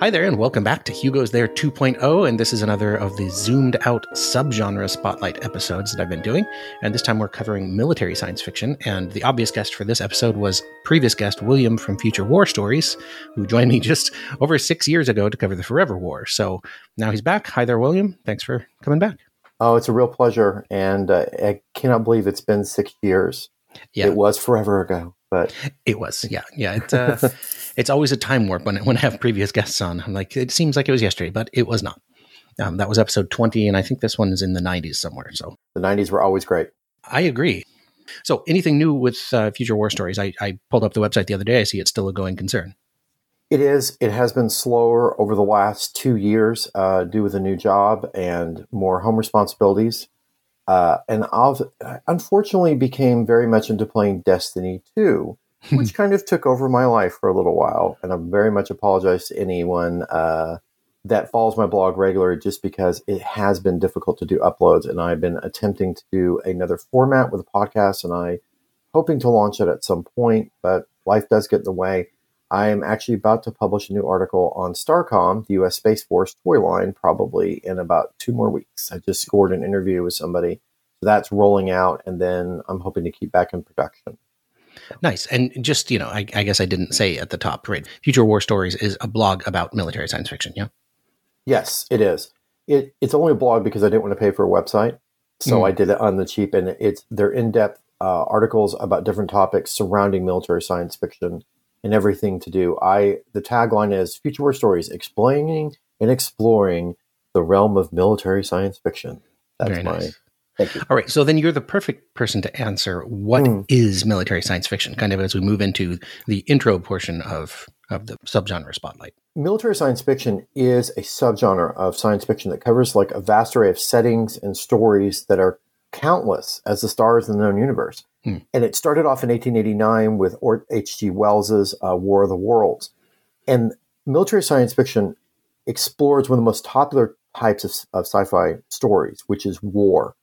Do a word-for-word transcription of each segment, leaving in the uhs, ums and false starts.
Hi there, and welcome back to Hugo's There 2.0, and this is another of the zoomed-out subgenre spotlight episodes that I've been doing, and this time we're covering military science fiction, and the obvious guest for this episode was previous guest William from Future War Stories, who joined me just over six years ago to cover the Forever War. So now he's back. Hi there, William. Thanks for coming back. Oh, it's a real pleasure, and uh, I cannot believe it's been six years. Yeah. It was forever ago, but it was, yeah, yeah. It, uh, it's always a time warp when when I have previous guests on. I'm like, it seems like it was yesterday, but it was not. Um, that was episode twenty, and I think this one is in the nineties somewhere. So the nineties were always great. I agree. So anything new with uh, Future War Stories? I, I pulled up the website the other day. I see it's still a going concern. It is. It has been slower over the last two years uh, due with a new job and more home responsibilities. Uh, and I've unfortunately became very much into playing Destiny two, which kind of took over my life for a little while. And I very much apologize to anyone uh, that follows my blog regularly, just because it has been difficult to do uploads. And I've been attempting to do another format with a podcast, and I'm hoping to launch it at some point, but life does get in the way. I am actually about to publish a new article on STARCOM, the U S Space Force toy line, probably in about two more weeks. I just scored an interview with somebody. So that's rolling out, and then I'm hoping to keep back in production. Nice. And just, you know, I, I guess I didn't say at the top, right? Future War Stories is a blog about military science fiction, yeah? Yes, it is. It, it's only a blog because I didn't want to pay for a website. So mm. I did it on the cheap, and it's they're in-depth uh, articles about different topics surrounding military science fiction. And everything to do. I the tagline is Future War Stories, explaining and exploring the realm of military science fiction. That's Very my nice. Thank you. All right. So then you're the perfect person to answer what mm. is military science fiction, kind of as we move into the intro portion of, of the subgenre spotlight. Military science fiction is a subgenre of science fiction that covers like a vast array of settings and stories that are countless as the stars in the known universe. Hmm. And it started off in eighteen eighty-nine with H G Wells's uh, War of the Worlds. And military science fiction explores one of the most popular types of, of sci-fi stories, which is war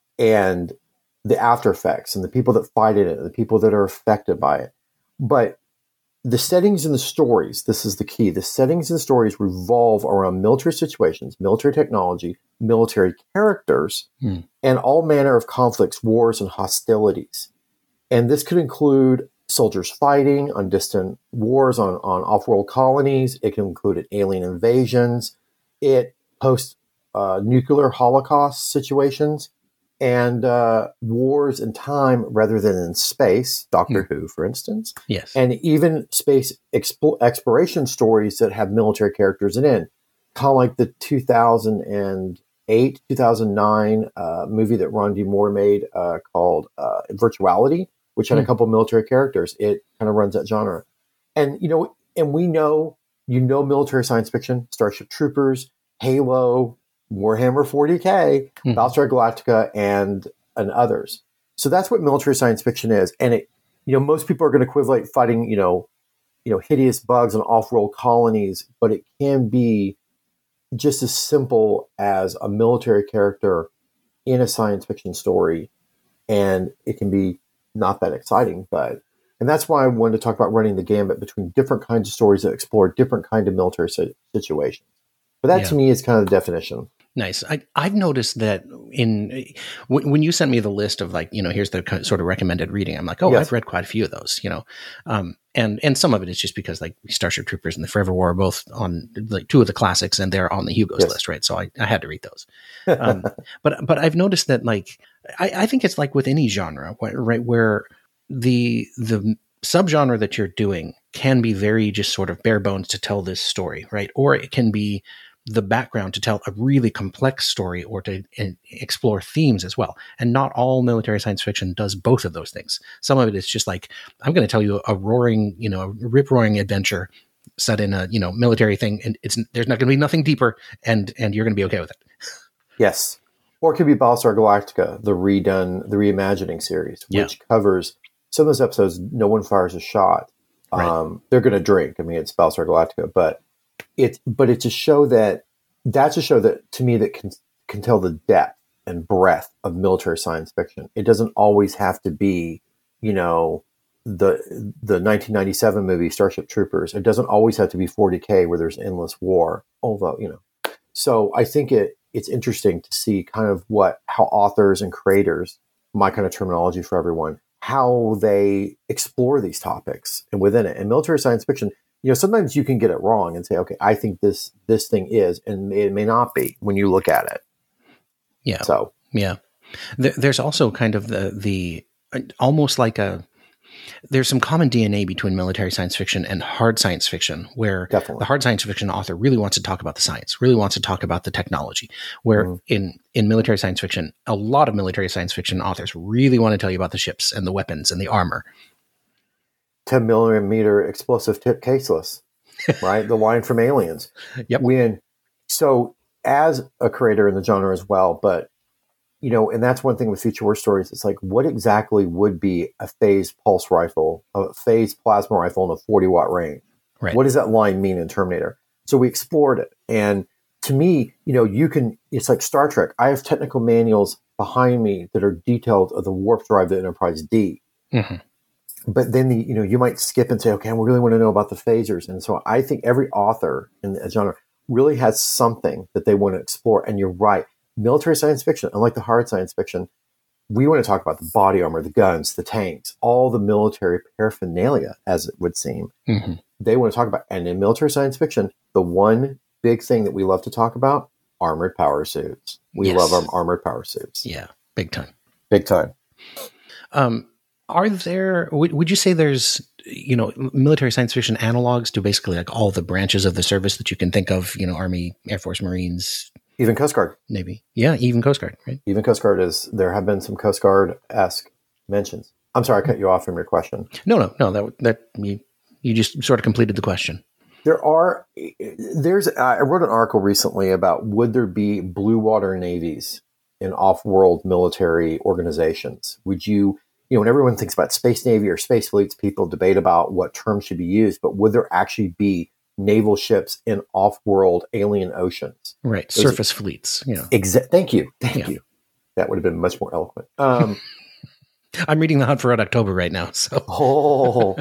and the after effects and the people that fight in it, and the people that are affected by it. But the settings and the stories, this is the key. The settings and the stories revolve around military situations, military technology, military characters, hmm. and all manner of conflicts, wars, and hostilities. And this could include soldiers fighting on distant wars on, on off-world colonies. It can include alien invasions. It post uh, nuclear holocaust situations and uh, wars in time rather than in space. Doctor hmm. Who, for instance. Yes. And even space expo- exploration stories that have military characters in it. Kind of like the two thousand eight, two thousand nine uh, movie that Ron D. Moore made uh, called uh, Virtuality, which had mm. a couple of military characters. It kind of runs that genre. And, you know, and we know, you know, military science fiction, Starship Troopers, Halo, Warhammer forty K, mm. Battlestar Galactica, and, and others. So that's what military science fiction is. And it, you know, most people are going to equivalent fighting, you know, you know, hideous bugs on off-world colonies, but it can be just as simple as a military character in a science fiction story. And it can be not that exciting, but, and that's why I wanted to talk about running the gambit between different kinds of stories that explore different kind of military si- situations. But that yeah. to me is kind of the definition. Nice. I, I've noticed that in when, when you sent me the list of like, you know, here's the sort of recommended reading, I'm like, oh, yes. I've read quite a few of those, you know, um, and and some of it is just because like Starship Troopers and the Forever War are both on like two of the classics, and they're on the Hugo's yes. list, right? So I, I had to read those. Um, but but I've noticed that like I, I think it's like with any genre, right, where the the subgenre that you're doing can be very just sort of bare bones to tell this story, right, or it can be the background to tell a really complex story or to uh, explore themes as well. And not all military science fiction does both of those things. Some of it is just like, I'm going to tell you a roaring, you know, a rip-roaring adventure set in a, you know, military thing, and it's there's not going to be nothing deeper, and and you're going to be okay with it. Yes. Or it could be Battlestar Galactica, the redone, the reimagining series, which yeah. covers some of those episodes. No one fires a shot. Right. Um, they're going to drink. I mean, it's Battlestar Galactica, but It's but it's a show that that's a show that to me that can can tell the depth and breadth of military science fiction. It doesn't always have to be, you know, the the nineteen ninety-seven movie Starship Troopers. It doesn't always have to be forty K where there's endless war, although, you know. So I think it it's interesting to see kind of what how authors and creators, my kind of terminology for everyone, how they explore these topics and within it. And military science fiction, you know, sometimes you can get it wrong and say, okay, I think this this thing is, and it may not be when you look at it. Yeah. So yeah, there, there's also kind of the the almost like a there's some common D N A between military science fiction and hard science fiction, where Definitely. the hard science fiction author really wants to talk about the science, really wants to talk about the technology, where mm. in, in military science fiction, a lot of military science fiction authors really want to tell you about the ships and the weapons and the armor. ten millimeter explosive tip caseless, right? The line from Aliens. Yep. When, so as a creator in the genre as well, but you know, and that's one thing with future war stories. It's like, what exactly would be a phased pulse rifle, a phased plasma rifle in a forty watt range? Right. What does that line mean in Terminator? So we explored it. And to me, you know, you can, it's like Star Trek. I have technical manuals behind me that are detailed of the warp drive to Enterprise D. Mm-hmm. But then, the, you know, you might skip and say, okay, I really want to know about the phasers. And so I think every author in the genre really has something that they want to explore. And you're right. Military science fiction, unlike the hard science fiction, we want to talk about the body armor, the guns, the tanks, all the military paraphernalia, as it would seem. Mm-hmm. They want to talk about. And in military science fiction, the one big thing that we love to talk about, armored power suits. We yes. love our armored power suits. Yeah, big time. Big time. Um, are there, would, would you say there's, you know, military science fiction analogs to basically like all the branches of the service that you can think of, you know, Army, Air Force, Marines, even Coast Guard. Navy. Yeah, even Coast Guard, right? Even Coast Guard is, there have been some Coast Guard-esque mentions. I'm sorry, I cut you off from your question. No, no, no, that, that you, you just sort of completed the question. There are, there's, I wrote an article recently about would there be blue water navies in off-world military organizations? Would you, you know, when everyone thinks about space navy or space fleets, people debate about what terms should be used, but would there actually be naval ships in off-world alien oceans? Right. Those Surface are, fleets. Yeah. Exa- thank you. Thank yeah. you. That would have been much more eloquent. Um, I'm reading The Hunt for Red October right now. So. oh,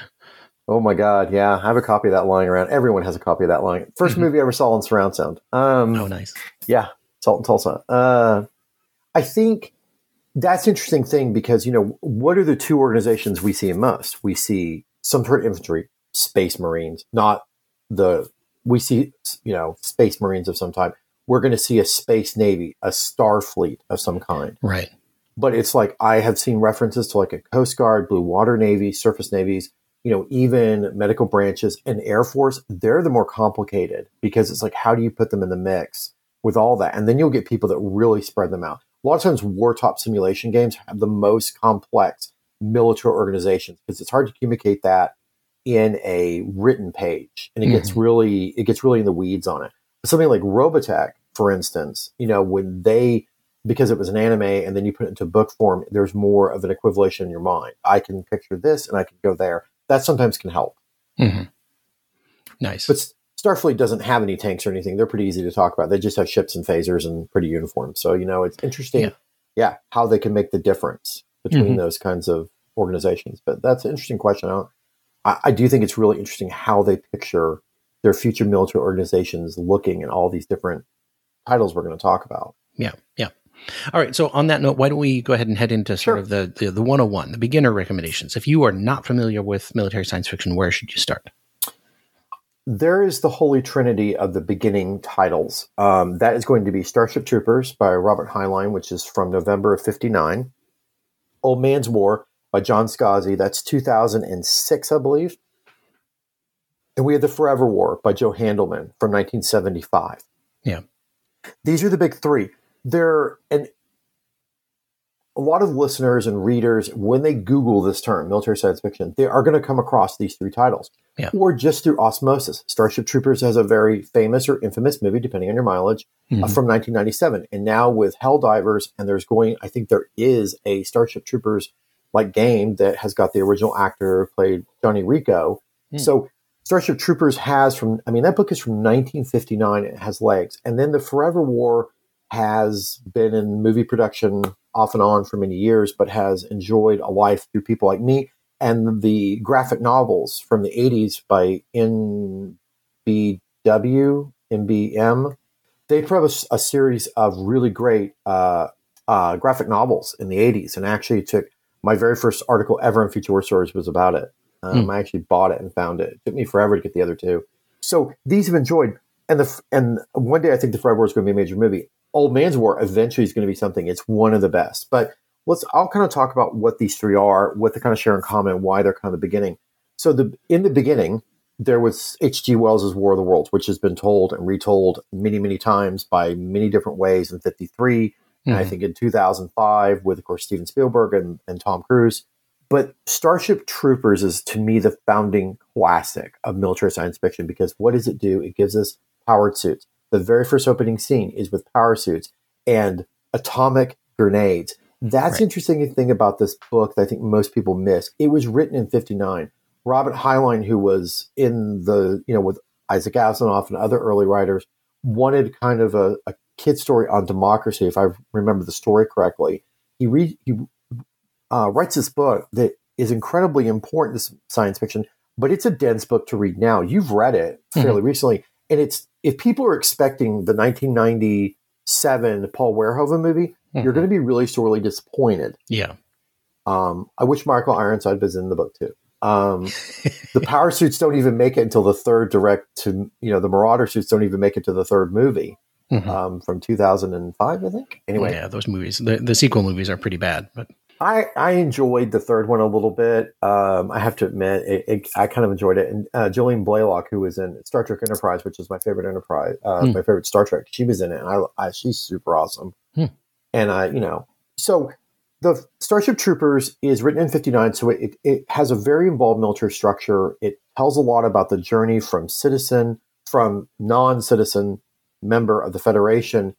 oh my God. Yeah. I have a copy of that lying around. Everyone has a copy of that lying. First mm-hmm. movie I ever saw in surround sound. Um, oh, nice. Yeah. Salt and Tulsa. Uh, I think that's an interesting thing because, you know, what are the two organizations we see most? We see some sort of infantry, Space Marines, not the, we see, you know, Space Marines of some type. We're going to see a Space Navy, a Star Fleet of some kind. Right. But it's like, I have seen references to like a Coast Guard, Blue Water Navy, surface navies, you know, even medical branches and Air Force. They're the more complicated because it's like, how do you put them in the mix with all that? And then you'll get people that really spread them out. A lot of times wartop simulation games have the most complex military organizations because it's hard to communicate that in a written page, and it mm-hmm. gets really it gets really in the weeds on it. Something like Robotech, for instance, you know, when they, because it was an anime and then you put it into book form, there's more of an equivalation in your mind. I can picture this and I can go there. That sometimes can help. Mm-hmm. Nice. But Starfleet doesn't have any tanks or anything. They're pretty easy to talk about. They just have ships and phasers and pretty uniforms. So, you know, it's interesting, yeah, yeah how they can make the difference between mm-hmm. those kinds of organizations. But that's an interesting question. I, I, I do think it's really interesting how they picture their future military organizations looking at all these different titles we're going to talk about. Yeah, yeah. All right. So on that note, why don't we go ahead and head into sort sure. of the, the, the one oh one, the beginner recommendations. If you are not familiar with military science fiction, where should you start? There is the holy trinity of the beginning titles. Um, that is going to be Starship Troopers by Robert Heinlein, which is from November of fifty-nine. Old Man's War by John Scozzi. That's two thousand six, I believe. And we have The Forever War by Joe Handelman from nineteen seventy-five. Yeah. These are the big three. They're, and a lot of listeners and readers, when they Google this term, military science fiction, they are going to come across these three titles. Yeah. Or just through osmosis. Starship Troopers has a very famous or infamous movie, depending on your mileage, mm-hmm. uh, from nineteen ninety-seven. And now with Helldivers, and there's going, I think there is a Starship Troopers like game that has got the original actor who played Johnny Rico. Mm. So Starship Troopers has from, I mean, that book is from nineteen fifty-nine. It has legs. And then The Forever War has been in movie production off and on for many years, but has enjoyed a life through people like me and the graphic novels from the eighties by N B W, N B M. They published a series of really great uh, uh, graphic novels in the eighties, and actually took my very first article ever in Future War Stories was about it. Um, mm. I actually bought it and found it. It took me forever to get the other two. So these have enjoyed, and the and one day I think the Forever War is going to be a major movie. Old Man's War eventually is going to be something. It's one of the best. But let's I'll kind of talk about what these three are, what they kind of share in common, why they're kind of the beginning. So the in the beginning, there was H G Wells' War of the Worlds, which has been told and retold many, many times by many different ways in fifty-three, mm-hmm. and I think in two thousand five with, of course, Steven Spielberg and, and Tom Cruise. But Starship Troopers is, to me, the founding classic of military science fiction, because what does it do? It gives us powered suits. The very first opening scene is with power suits and atomic grenades. That's right. Interesting thing about this book that I think most people miss. It was written in fifty-nine. Robert Heinlein, who was in the, you know, with Isaac Asimov and other early writers, wanted kind of a, a kid story on democracy, if I remember the story correctly. He, re, he uh, writes this book that is incredibly important to science fiction, but it's a dense book to read now. You've read it fairly mm-hmm. recently, and it's if people are expecting the nineteen ninety-seven Paul Verhoeven movie, mm-hmm. you're going to be really sorely disappointed. Yeah. Um, I wish Michael Ironside was in the book too. Um, the power suits don't even make it until the third direct to, you know, the Marauder suits don't even make it to the third movie mm-hmm. um, from two thousand five, I think. Anyway. Yeah, those movies, the, the sequel movies are pretty bad, but I, I enjoyed the third one a little bit. Um, I have to admit, it, it, I kind of enjoyed it. And uh, Jolene Blaylock, who was in Star Trek Enterprise, which is my favorite Enterprise, uh, mm. my favorite Star Trek, she was in it, and I, I she's super awesome. Mm. And I, you know, so the Starship Troopers is written in fifty-nine, so it, it has a very involved military structure. It tells a lot about the journey from citizen, from non-citizen member of the Federation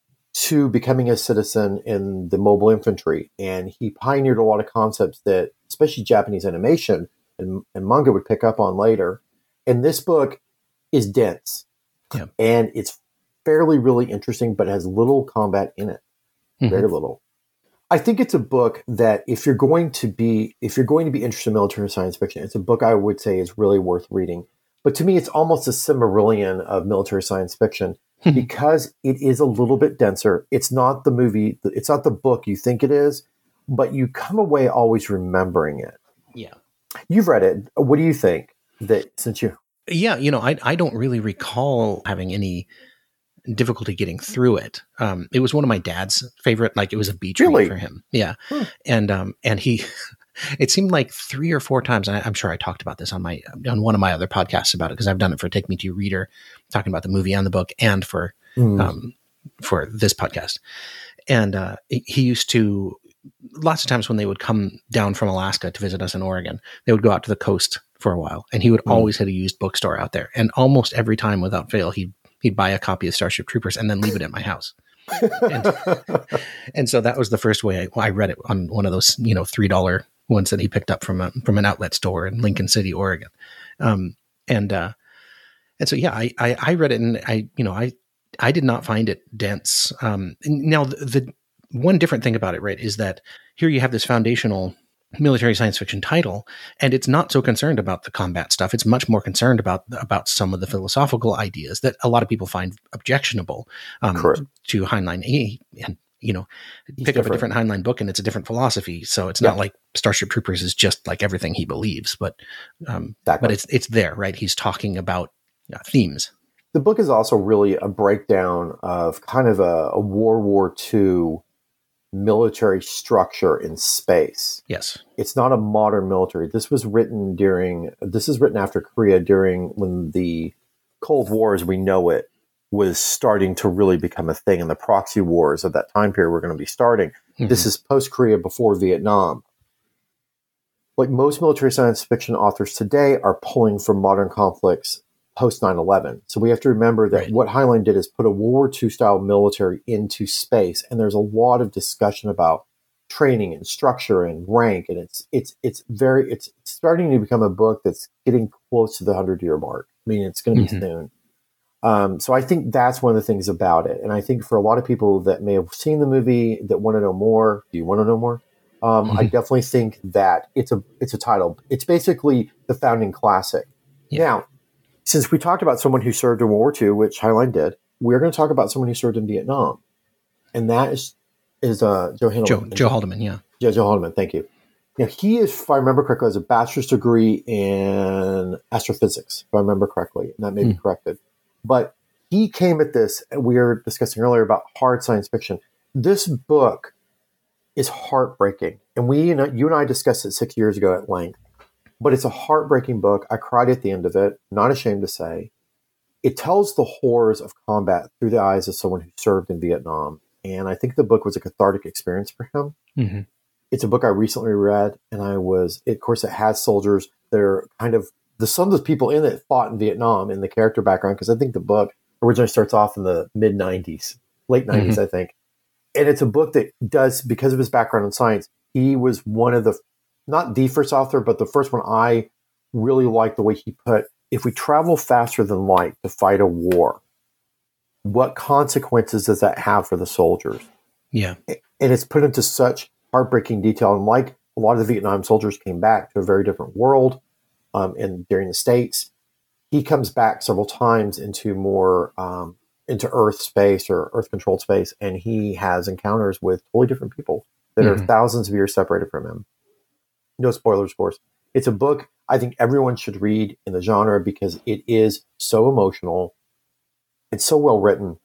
to becoming a citizen in the mobile infantry. And he pioneered a lot of concepts that, especially Japanese animation and, and manga would pick up on later. And this book is dense. Yeah. And it's fairly, really interesting, but has little combat in it. Mm-hmm. Very little. I think it's a book that if you're going to be, if you're going to be interested in military science fiction, it's a book I would say is really worth reading. But to me, it's almost a Silmarillion of military science fiction. Because it is a little bit denser. It's not the movie, it's not the book you think it is, but you come away always remembering it. Yeah. You've read it. What do you think that since you... Yeah, you know, I I don't really recall having any difficulty getting through it. Um, it was one of my dad's favorite, like it was a beach really? read for him. Yeah. Hmm. And, um, and he... It seemed like three or four times, and I, I'm sure I talked about this on my on one of my other podcasts about it, because I've done it for Take Me to Your Reader, talking about the movie and the book, and for mm. um, for this podcast. And uh, he used to, lots of times when they would come down from Alaska to visit us in Oregon, they would go out to the coast for a while, and he would mm. always hit a used bookstore out there. And almost every time, without fail, he'd he'd buy a copy of Starship Troopers and then leave it at my house. and, and so that was the first way I, I read it, on one of those, you know, three dollar ones that he picked up from a, from an outlet store in Lincoln City, Oregon. Um, and, uh, and so, yeah, I, I, I read it, and I, you know, I, I did not find it dense. Um, now the, the one different thing about it, right, is that here you have this foundational military science fiction title, and it's not so concerned about the combat stuff. It's much more concerned about, about some of the philosophical ideas that a lot of people find objectionable, um, to Heinlein. He, and, you know, He's pick different. up a different Heinlein book and it's a different philosophy. So it's yeah. not like Starship Troopers is just like everything he believes, but, um, exactly. but it's, it's there, right? He's talking about uh, themes. The book is also really a breakdown of kind of a, a World War Two military structure in space. Yes. It's not a modern military. This was written during, this is written after Korea, during when the Cold War as we know it was starting to really become a thing, and the proxy wars of that time period were going to be starting. Mm-hmm. This is post-Korea, before Vietnam. Like most military science fiction authors today are pulling from modern conflicts post nine eleven. So we have to remember that right. what Heinlein did is put a World War Two style military into space, and there's a lot of discussion about training and structure and rank, and it's it's it's very it's starting to become a book that's getting close to the hundred year mark. I mean, it's going to be mm-hmm. soon. Um, so I think that's one of the things about it. And I think for a lot of people that may have seen the movie that want to know more, do you want to know more? Um, Mm-hmm. I definitely think that it's a it's a title. It's basically the founding classic. Yeah. Now, since we talked about someone who served in World War Two, which Highline did, we're going to talk about someone who served in Vietnam, and that is is uh, Joe Haldeman. Joe, Joe Haldeman, yeah. Yeah, Joe Haldeman, thank you. Now, he is, if I remember correctly, has a bachelor's degree in astrophysics, if I remember correctly, and that may be Hmm. corrected. But he came at this, and we were discussing earlier about hard science fiction. This book is heartbreaking. And we, you know, you and I discussed it six years ago at length. But it's a heartbreaking book. I cried at the end of it, not ashamed to say. It tells the horrors of combat through the eyes of someone who served in Vietnam. And I think the book was a cathartic experience for him. Mm-hmm. It's a book I recently read, and I was, of course, it has soldiers that are kind of, the some of the people in it fought in Vietnam in the character background, because I think the book originally starts off in the mid nineties, late nineties, mm-hmm. I think. And it's a book that does, because of his background in science, he was one of the, not the first author, but the first one I really liked the way he put, if we travel faster than light to fight a war, what consequences does that have for the soldiers? Yeah. And it's put into such heartbreaking detail. And like a lot of the Vietnam soldiers came back to a very different world um, and during the States, he comes back several times into more, um, into Earth space or Earth controlled space. And he has encounters with totally different people that mm-hmm. are thousands of years separated from him. No spoilers, of course. It's a book I think everyone should read in the genre because it is so emotional. It's so well written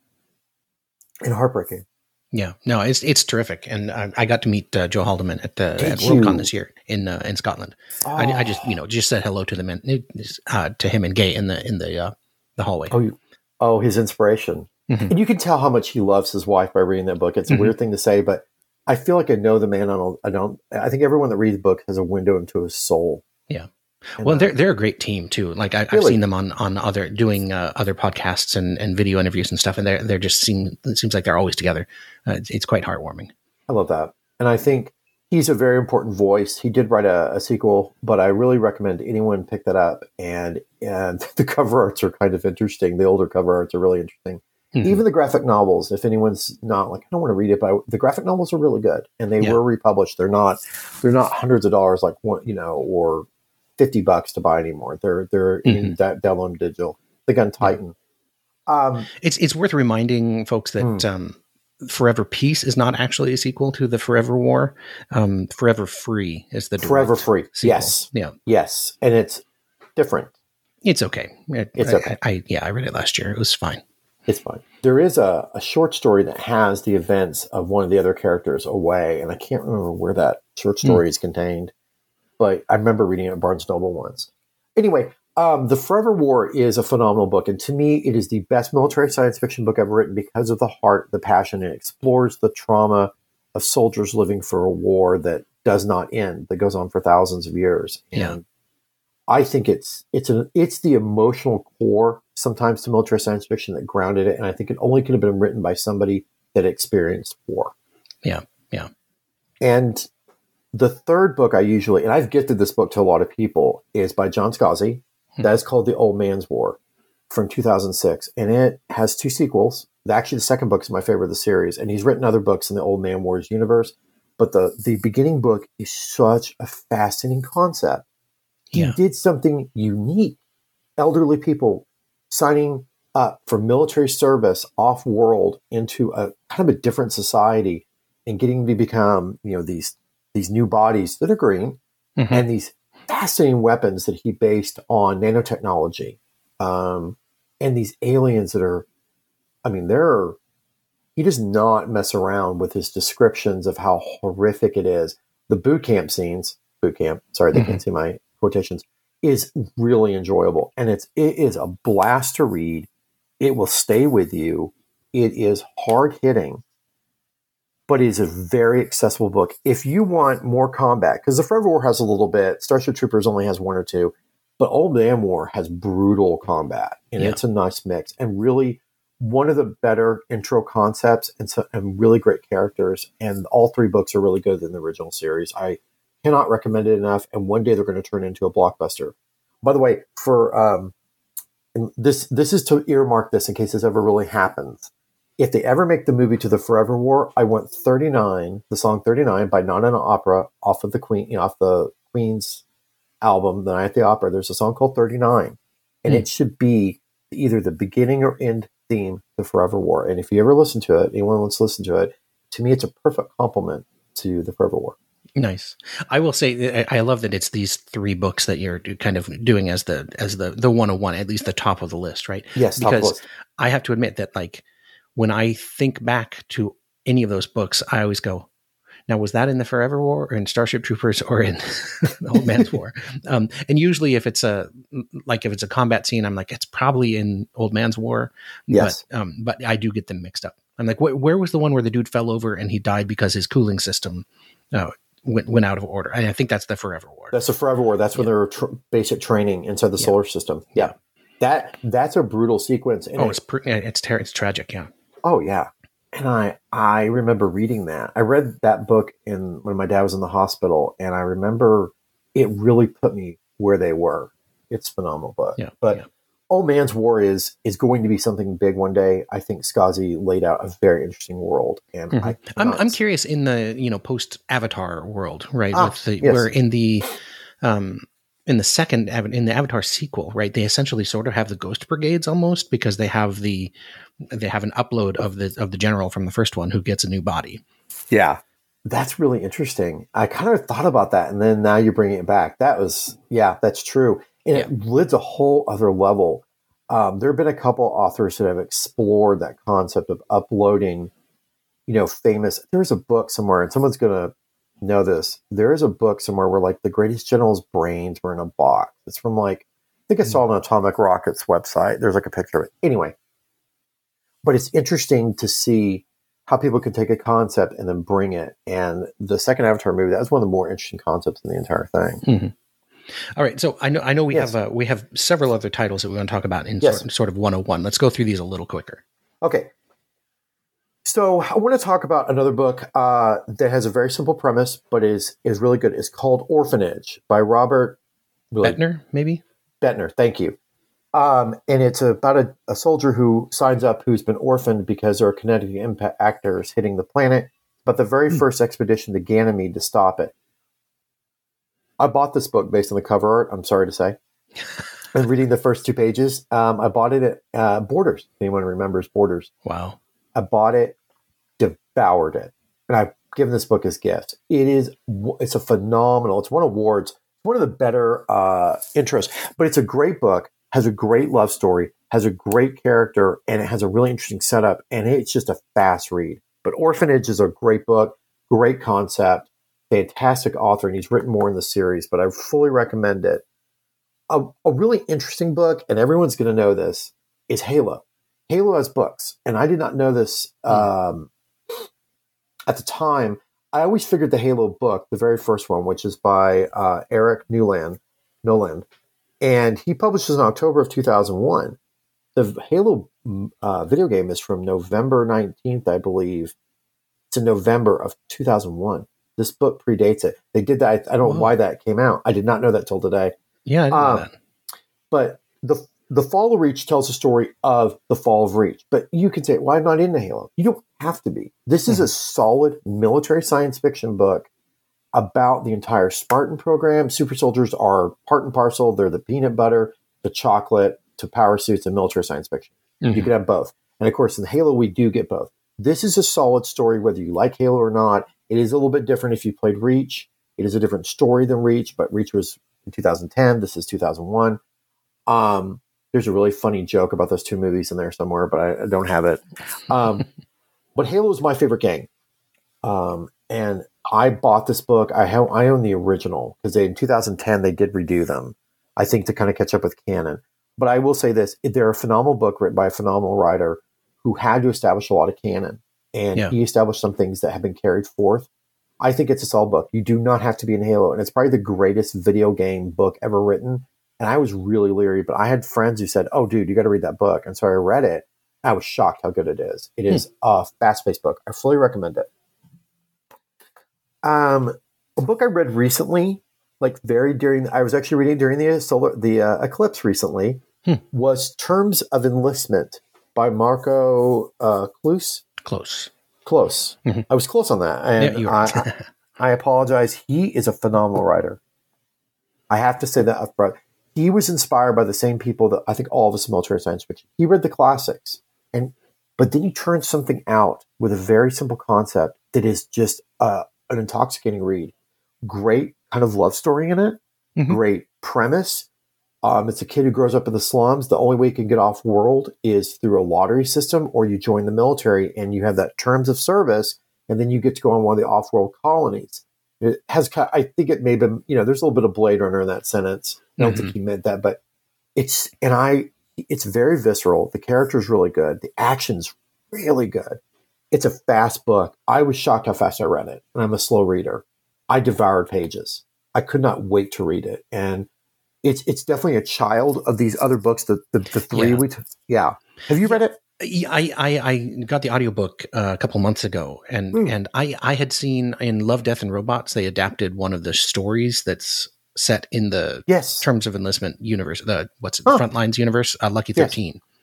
and heartbreaking. Yeah, no, it's it's terrific, and I, I got to meet uh, Joe Haldeman at uh, at Worldcon this year in uh, in Scotland. Oh. I, I just you know just said hello to them and uh, to him and Gay in the in the uh, the hallway. Oh, you, oh, his inspiration, mm-hmm. and you can tell how much he loves his wife by reading that book. It's a mm-hmm. weird thing to say, but I feel like I know the man. On a, I don't. I think everyone that reads the book has a window into his soul. Yeah. And well, uh, they're they're a great team too. Like I, really? I've seen them on, on other doing uh, other podcasts and, and video interviews and stuff, and they're they're just seem it seems like they're always together. Uh, it's, it's quite heartwarming. I love that, and I think he's a very important voice. He did write a, a sequel, but I really recommend anyone pick that up. And and the cover arts are kind of interesting. The older cover arts are really interesting. Mm-hmm. Even the graphic novels. If anyone's not like I don't want to read it, but the graphic novels are really good, and they yeah. were republished. They're not they're not hundreds of dollars like one you know or. fifty bucks to buy anymore. They're they're mm-hmm. in that download digital. The Gun Titan. Um, it's it's worth reminding folks that mm. um, Forever Peace is not actually a sequel to the Forever War. Um, Forever Free is the Forever Free. Sequel. Yes, yeah, yes, and it's different. It's okay. It, it's okay. I, I, yeah, I read it last year. It was fine. It's fine. There is a, a short story that has the events of one of the other characters away, and I can't remember where that short story mm. is contained. But I remember reading it at Barnes and Noble once. Anyway, um, The Forever War is a phenomenal book. And to me, it is the best military science fiction book ever written because of the heart, the passion. It explores the trauma of soldiers living for a war that does not end, that goes on for thousands of years. Yeah. And I think it's it's an, it's the emotional core sometimes to military science fiction that grounded it. And I think it only could have been written by somebody that experienced war. Yeah, yeah. And the third book I usually, and I've gifted this book to a lot of people, is by John Scalzi. Hmm. That is called The Old Man's War from two thousand six. And it has two sequels. Actually, the second book is my favorite of the series. And he's written other books in the Old Man Wars universe. But the, the beginning book is such a fascinating concept. He yeah. did something unique. Elderly people signing up for military service off-world into a kind of a different society and getting to become, you know, these these new bodies that are green mm-hmm. and these fascinating weapons that he based on nanotechnology. Um, and these aliens that are, I mean, they're, he does not mess around with his descriptions of how horrific it is. The boot camp scenes, boot camp, sorry, they mm-hmm. can't see my quotations, is really enjoyable. And it's, it is a blast to read. It will stay with you. It is hard hitting. But it is a very accessible book. If you want more combat, because the Forever War has a little bit, Starship Troopers only has one or two, but Old Man War has brutal combat, and yeah. it's a nice mix. And really, one of the better intro concepts and, so, and really great characters. And all three books are really good in the original series. I cannot recommend it enough. And one day they're going to turn into a blockbuster. By the way, for um, and this this is to earmark this in case this ever really happens. if they ever make the movie to the Forever War, I want thirty-nine, the song thirty-nine by Nana and Opera off of the Queen, you know, off the Queen's album, The Night at the Opera. There's a song called thirty-nine, and mm. it should be either the beginning or end theme to the Forever War. And if you ever listen to it, anyone wants to listen to it, to me, it's a perfect complement to the Forever War. Nice. I will say I love that it's these three books that you're kind of doing as the as the the one oh one, at least the top of the list, right? Yes, because top of the list. I have to admit that, like, when I think back to any of those books, I always go, now, was that in the Forever War or in Starship Troopers or in the Old Man's War? Um, and usually if it's a, like if it's a combat scene, I'm like, it's probably in Old Man's War. Yes. But, um, but I do get them mixed up. I'm like, wh- where was the one where the dude fell over and he died because his cooling system uh, went, went out of order? And I think that's the Forever War. That's the Forever War. That's yeah. when they were tr- basic training inside the yeah. solar system. Yeah. That, that's a brutal sequence. And oh, it, it's, pr- it's, ter- it's tragic. Yeah. Oh yeah. And I, I remember reading that. I read that book in when my dad was in the hospital, and I remember it really put me where they were. It's a phenomenal book. Yeah, but yeah. Old Man's War is is going to be something big one day. I think Skazi laid out a very interesting world, and mm-hmm. I I'm I'm curious in the you know post Avatar world, right? Ah, With the, yes. Where in the um in the second in the Avatar sequel, right? They essentially sort of have the Ghost Brigades almost, because they have the they have an upload of the of the general from the first one who gets a new body. Yeah, that's really interesting. I kind of thought about that, and then now you're bringing it back. That was yeah, that's true, and yeah. it lids a whole other level. Um, there have been a couple authors that have explored that concept of uploading, you know, famous. There's a book somewhere, and someone's going to know this. There is a book somewhere where like the greatest general's brains were in a box. It's from like, I think I saw it on Atomic Rockets website. There's like a picture of it. Anyway, but it's interesting to see how people can take a concept and then bring it. And the second Avatar movie, that was one of the more interesting concepts in the entire thing. Mm-hmm. All right, so I know I know we yes. have uh, we have several other titles that we want to talk about in yes. sort, sort of one oh one. Let's go through these a little quicker. Okay. So I want to talk about another book uh, that has a very simple premise, but is is really good. It's called Orphanage by Robert really, Bettner, maybe? Bettner, thank you. Um, and it's about a, a soldier who signs up who's been orphaned because there are kinetic impactors hitting the planet, but the very mm. first expedition to Ganymede to stop it. I bought this book based on the cover art, I'm sorry to say. And reading the first two pages, um, I bought it at uh, Borders. If anyone remembers Borders. Wow. I bought it, devoured it, and I've given this book as gift. It is, it's a phenomenal, it's won awards, one of the better uh, intros, but it's a great book, has a great love story, has a great character, and it has a really interesting setup, and it's just a fast read. But Orphanage is a great book, great concept, fantastic author, and he's written more in the series, but I fully recommend it. A, a really interesting book, and everyone's going to know this, is Halo. Halo has books, and I did not know this um, at the time. I always figured the Halo book, the very first one, which is by uh, Eric Newland, Noland, and he published this in October of two thousand one. The Halo uh, video game is from November nineteenth, I believe. It's in November of two thousand one. This book predates it. They did that. I, I don't Whoa. know why that came out. I did not know that till today. Yeah, I didn't um, know that. But the The Fall of Reach tells the story of the Fall of Reach. But you can say, well, I'm not into Halo. You don't have to be. This is mm-hmm. a solid military science fiction book about the entire Spartan program. Super soldiers are part and parcel. They're the peanut butter, the chocolate, to power suits and military science fiction. Mm-hmm. You can have both. And of course, in Halo, we do get both. This is a solid story, whether you like Halo or not. It is a little bit different if you played Reach. It is a different story than Reach, but Reach was in two thousand ten. This is two thousand one. Um, There's a really funny joke about those two movies in there somewhere, but I, I don't have it. Um, but Halo is my favorite game. Um, and I bought this book. I have, I own the original because in two thousand ten, they did redo them, I think, to kind of catch up with canon. But I will say this, they're a phenomenal book written by a phenomenal writer who had to establish a lot of canon. And yeah. he established some things that have been carried forth. I think it's a solid book. You do not have to be in Halo. And it's probably the greatest video game book ever written. And I was really leery, but I had friends who said, oh, dude, you got to read that book. And so I read it. I was shocked how good it is. It is hmm. a fast-paced book. I fully recommend it. Um, a book I read recently, like very during, I was actually reading during the solar, the uh, eclipse recently, hmm. was Terms of Enlistment by Marco uh, Close. Close. Close. Mm-hmm. I was close on that. And yeah, you I, I, I apologize. He is a phenomenal writer. I have to say that up front. He was inspired by the same people that I think all of us in military science fiction. He read the classics, and but then he turned something out with a very simple concept that is just uh, an intoxicating read. Great kind of love story in it. Mm-hmm. Great premise. Um, it's a kid who grows up in the slums. The only way you can get off world is through a lottery system, or you join the military and you have that terms of service, and then you get to go on one of the off-world colonies. It has, I think it may have been, you know, there's a little bit of Blade Runner in that sentence. I don't mm-hmm. think he meant that, but it's, and I, it's very visceral. The character's really good. The action's really good. It's a fast book. I was shocked how fast I read it, and I'm a slow reader. I devoured pages. I could not wait to read it. And it's it's definitely a child of these other books, the the, the three yeah. we t- yeah. Have you read it? I, I, I got the audiobook uh, a couple months ago, and, mm. and I, I had seen in Love, Death, and Robots, they adapted one of the stories that's set in the yes. Terms of Enlistment universe, the what's it, huh. Frontlines universe, uh, Lucky thirteen, yes.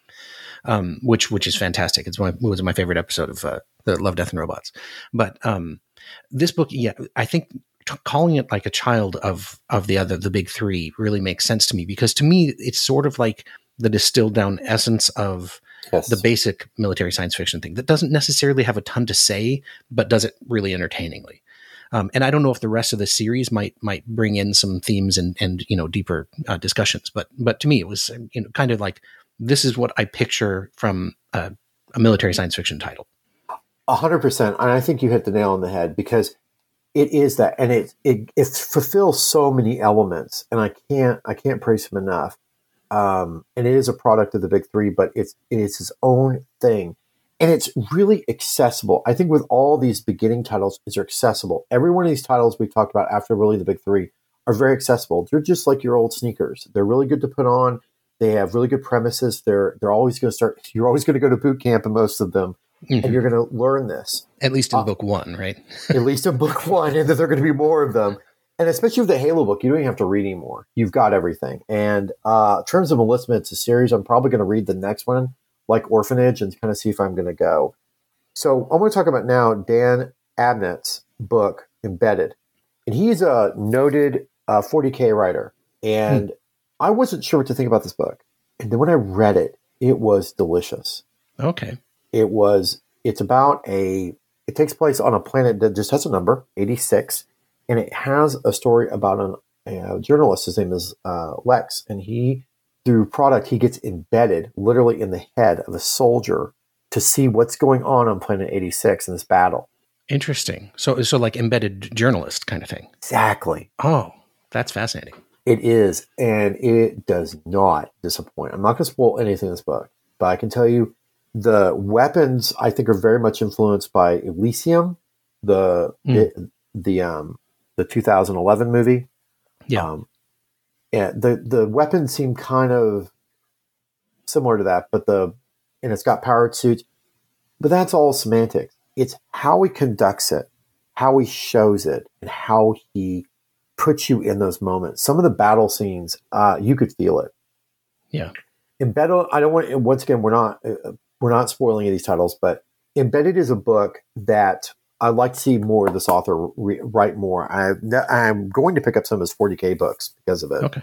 um, which which is fantastic. It's one of, it was my favorite episode of uh, the Love, Death, and Robots. But um, this book, yeah, I think t- calling it like a child of of the other the big three really makes sense to me, because to me it's sort of like the distilled down essence of yes. the basic military science fiction thing that doesn't necessarily have a ton to say, but does it really entertainingly. Um, and I don't know if the rest of the series might might bring in some themes and and you know deeper uh, discussions, but but to me it was you know kind of like this is what I picture from a, a military science fiction title. A hundred percent, and I think you hit the nail on the head, because it is that, and it it it fulfills so many elements, and I can't I can't praise him enough. Um, and it is a product of the big three, but it's it's its own thing. And it's really accessible. I think with all these beginning titles, they're accessible. Every one of these titles we talked about after really the big three are very accessible. They're just like your old sneakers. They're really good to put on. They have really good premises. They're they're always going to start. You're always going to go to boot camp in most of them, mm-hmm. and you're going to learn this. At least in uh, book one, right? At least in book one, and that there are going to be more of them. And especially with the Halo book, you don't even have to read anymore. You've got everything. And uh, in terms of Enlistment, it's a series. I'm probably going to read the next one, like Orphanage, and kind of see if I'm going to go. So I'm going to talk about now Dan Abnett's book, Embedded. And he's a noted uh, forty K writer. And hmm. I wasn't sure what to think about this book. And then when I read it, it was delicious. Okay. It was, it's about a, it takes place on a planet that just has a number, eighty-six. And it has a story about an, a journalist. His name is uh, Lex. And he, through product, he gets embedded literally in the head of a soldier to see what's going on on Planet eighty-six in this battle. Interesting. So, so like embedded journalist kind of thing. Exactly. Oh, that's fascinating. It is. And it does not disappoint. I'm not going to spoil anything in this book, but I can tell you the weapons, I think, are very much influenced by Elysium, the, mm. the, the, um, the two thousand eleven movie. Yeah. Um, and the, the weapons seem kind of similar to that, but the, and it's got powered suits, but that's all semantics. It's how he conducts it, how he shows it, and how he puts you in those moments. Some of the battle scenes, uh, you could feel it. Yeah. Embedded, I don't want, once again, we're not, uh, we're not spoiling any of these titles, but Embedded is a book that I'd like to see more of this author re- write more. I, I'm going to pick up some of his forty K books because of it. Okay.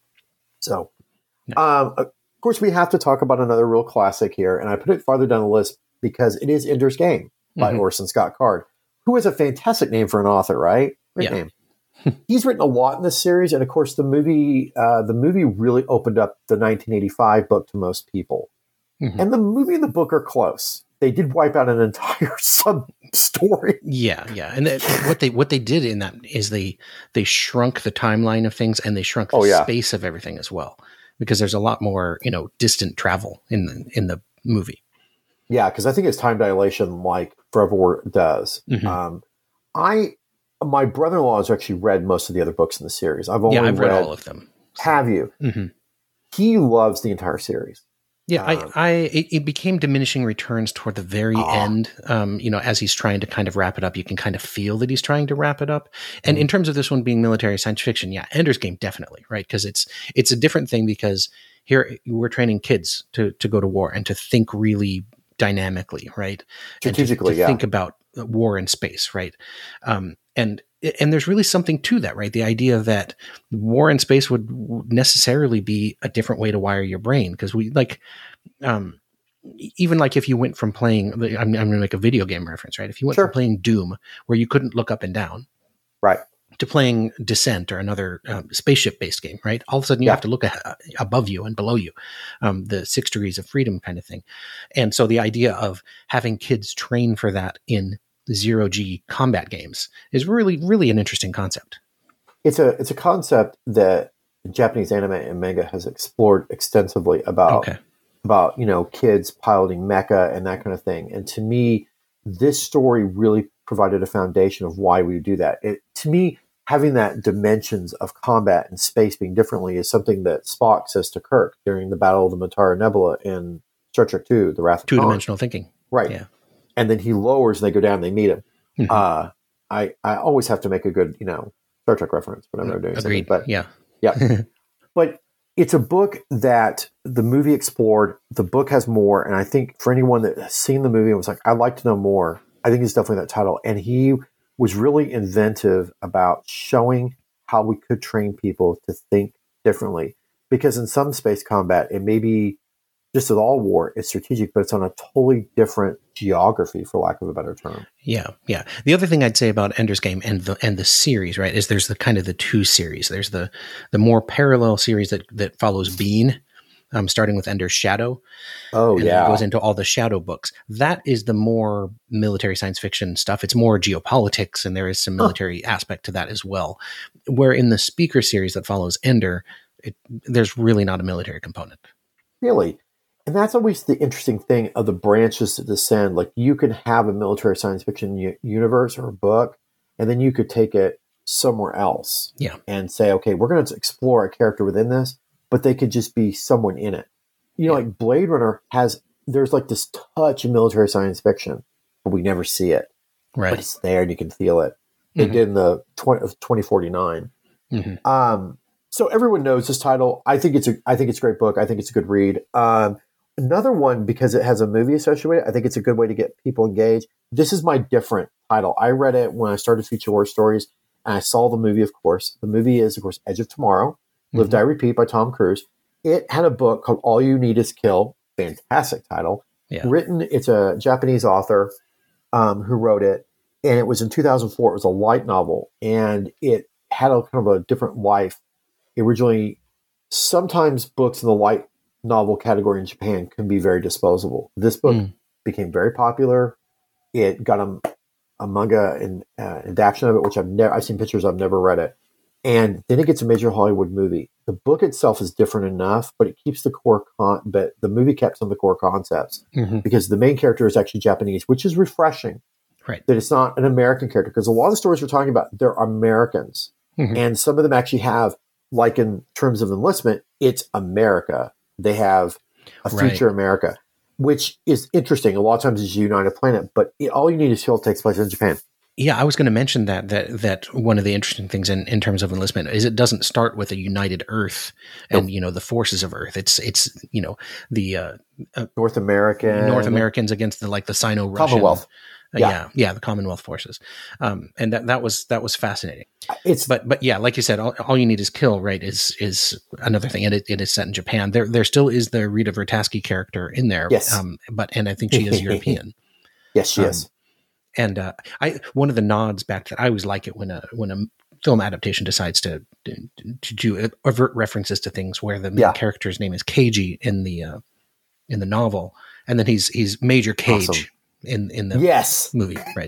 So, nice. um, of course, we have to talk about another real classic here, and I put it farther down the list because it is Ender's Game by mm-hmm. Orson Scott Card, who is a fantastic name for an author, right? Great yeah. name. He's written a lot in this series, and of course, the movie uh, the movie really opened up the nineteen eighty-five book to most people. Mm-hmm. And the movie and the book are close. They did wipe out an entire sub story. Yeah, yeah. And that, what they what they did in that is they they shrunk the timeline of things, and they shrunk the oh, yeah. space of everything as well, because there's a lot more, you know, distant travel in the in the movie. Yeah, because I think it's time dilation like Forever War does. Mm-hmm. Um, I my brother-in-law has actually read most of the other books in the series. I've only yeah, I've read, read all of them. So. Have you? Mm-hmm. He loves the entire series. Yeah, I, I, it, it became diminishing returns toward the very oh. end. Um, you know, as he's trying to kind of wrap it up, you can kind of feel that he's trying to wrap it up. And mm. in terms of this one being military science fiction, yeah, Ender's Game definitely, right? Because it's it's a different thing because here we're training kids to to go to war and to think really dynamically, right? Strategically, and to, to yeah. think about war in space, right? Um, and and there's really something to that, right? The idea that war in space would necessarily be a different way to wire your brain because we like, um, even like if you went from playing, I'm, I'm going to make a video game reference, right? If you went sure. from playing Doom, where you couldn't look up and down, right, to playing Descent or another um, spaceship-based game, right? All of a sudden you yeah. have to look a- above you and below you, um, the six degrees of freedom kind of thing. And so the idea of having kids train for that in zero G combat games is really, really an interesting concept. It's a it's a concept that Japanese anime and manga has explored extensively about okay. about you know kids piloting mecha and that kind of thing. And to me, this story really provided a foundation of why we do that. It, to me, having that dimensions of combat and space being differently is something that Spock says to Kirk during the Battle of the Mutara Nebula in Star Trek two, The Wrath of Khan. Two-dimensional thinking. Right. Yeah. And then he lowers and they go down and they meet him. Mm-hmm. Uh, I, I always have to make a good, you know, Star Trek reference whenever I'm doing Agreed. something. But yeah. Yeah. But it's a book that the movie explored. The book has more. And I think for anyone that has seen the movie and was like, I'd like to know more, I think it's definitely that title. And he was really inventive about showing how we could train people to think differently. Because in some space combat, it may be just as all war, it's strategic, but it's on a totally different geography, for lack of a better term. Yeah, yeah. The other thing I'd say about Ender's Game and the and the series, right, is there's the kind of the two series. There's the the more parallel series that that follows Bean, um, starting with Ender's Shadow. Oh, and yeah. Then it goes into all the Shadow books. That is the more military science fiction stuff. It's more geopolitics, and there is some military huh. aspect to that as well. Where in the Speaker series that follows Ender, it, there's really not a military component. Really? And that's always the interesting thing of the branches that descend. Like you can have a military science fiction u- universe or a book, and then you could take it somewhere else yeah. and say, okay, we're going to explore a character within this, but they could just be someone in it. You know, yeah. like Blade Runner has, there's like this touch of military science fiction, but we never see it. Right. But it's there and you can feel it. They mm-hmm. did in the twenty forty-nine. Mm-hmm. Um, so everyone knows this title. I think it's a, I think it's a great book. I think it's a good read. Um, Another one, because it has a movie associated with it, I think it's a good way to get people engaged. This is my different title. I read it when I started Future War Stories, and I saw the movie, of course. The movie is, of course, Edge of Tomorrow, mm-hmm. Live, Die, Repeat by Tom Cruise. It had a book called All You Need Is Kill. Fantastic title. Yeah. Written, it's a Japanese author um, who wrote it, and it was in two thousand four. It was a light novel, and it had a kind of a different life. Originally, sometimes books in the light novel category in Japan can be very disposable. This book mm. became very popular. It got a, a manga and uh, adaptation of it, which I've never, I've seen pictures, I've never read it. And then it gets a major Hollywood movie. The book itself is different enough, but it keeps the core con, but the movie kept some of the core concepts mm-hmm. because the main character is actually Japanese, which is refreshing. Right. That it's not an American character, because a lot of the stories we're talking about, they're Americans. Mm-hmm. And some of them actually have, like in terms of enlistment, it's America. They have a future right. America, which is interesting. A lot of times it's a united planet, but it, all you need is kill takes place in Japan. Yeah, I was going to mention that that that one of the interesting things in, in terms of enlistment is it doesn't start with a united Earth and nope. you know the forces of Earth. It's it's you know the uh, uh, North American North Americans against the like the Sino-Russian Commonwealth. Uh, yeah. yeah, yeah, the Commonwealth forces, um, and that that was that was fascinating. It's but but yeah, like you said, all, all you need is kill. Right? Is is another thing, and it, it is set in Japan. There there still is the Rita Vertasky character in there. Yes, um, but and I think she is European. Yes, she um, is. And uh, I one of the nods back to that, I always like it when a when a film adaptation decides to to, to do avert references to things where the main yeah. character's name is Keiji in the uh, in the novel, and then he's he's Major Cage. Awesome. In, in the yes. movie, right?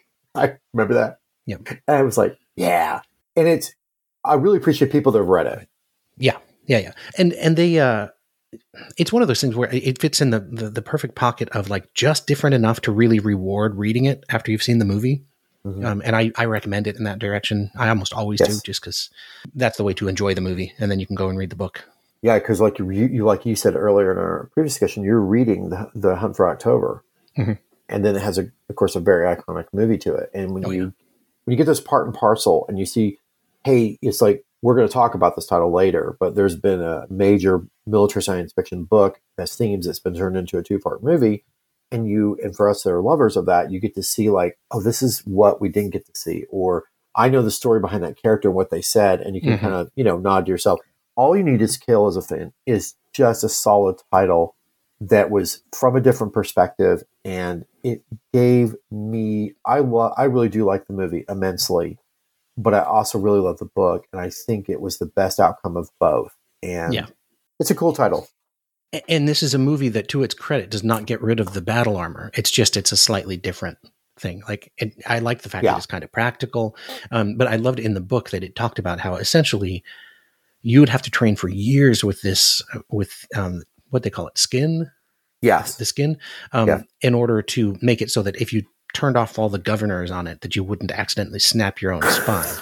I remember that. Yeah. And I was like, yeah. And it's, I really appreciate people that have read it. Yeah. Yeah. Yeah. And, and they, uh, it's one of those things where it fits in the, the, the perfect pocket of like just different enough to really reward reading it after you've seen the movie. Mm-hmm. Um, and I, I recommend it in that direction. I almost always yes. do, just because that's the way to enjoy the movie. And then you can go and read the book. Yeah, because like you, you like you said earlier in our previous discussion, you're reading the the Hunt for October, mm-hmm. and then it has a, of course, a very iconic movie to it. And when oh, you yeah. when you get this part and parcel, and you see, hey, it's like we're going to talk about this title later, but there's been a major military science fiction book that's themes that's been turned into a two part movie, and you and for us that are lovers of that, you get to see like, oh, this is what we didn't get to see, or I know the story behind that character and what they said, and you can mm-hmm. kind of you know nod to yourself. All You Need Is Kill as a fan is just a solid title that was from a different perspective, and it gave me. I lo- I really do like the movie immensely, but I also really love the book, and I think it was the best outcome of both. And yeah. it's a cool title. And this is a movie that, to its credit, does not get rid of the battle armor. It's just it's a slightly different thing. Like it, I like the fact yeah. that it's kind of practical, um, but I loved in the book that it talked about how essentially you would have to train for years with this, with um, what they call it, skin. Yes, the skin, um, yeah. in order to make it so that if you turned off all the governors on it, that you wouldn't accidentally snap your own spine.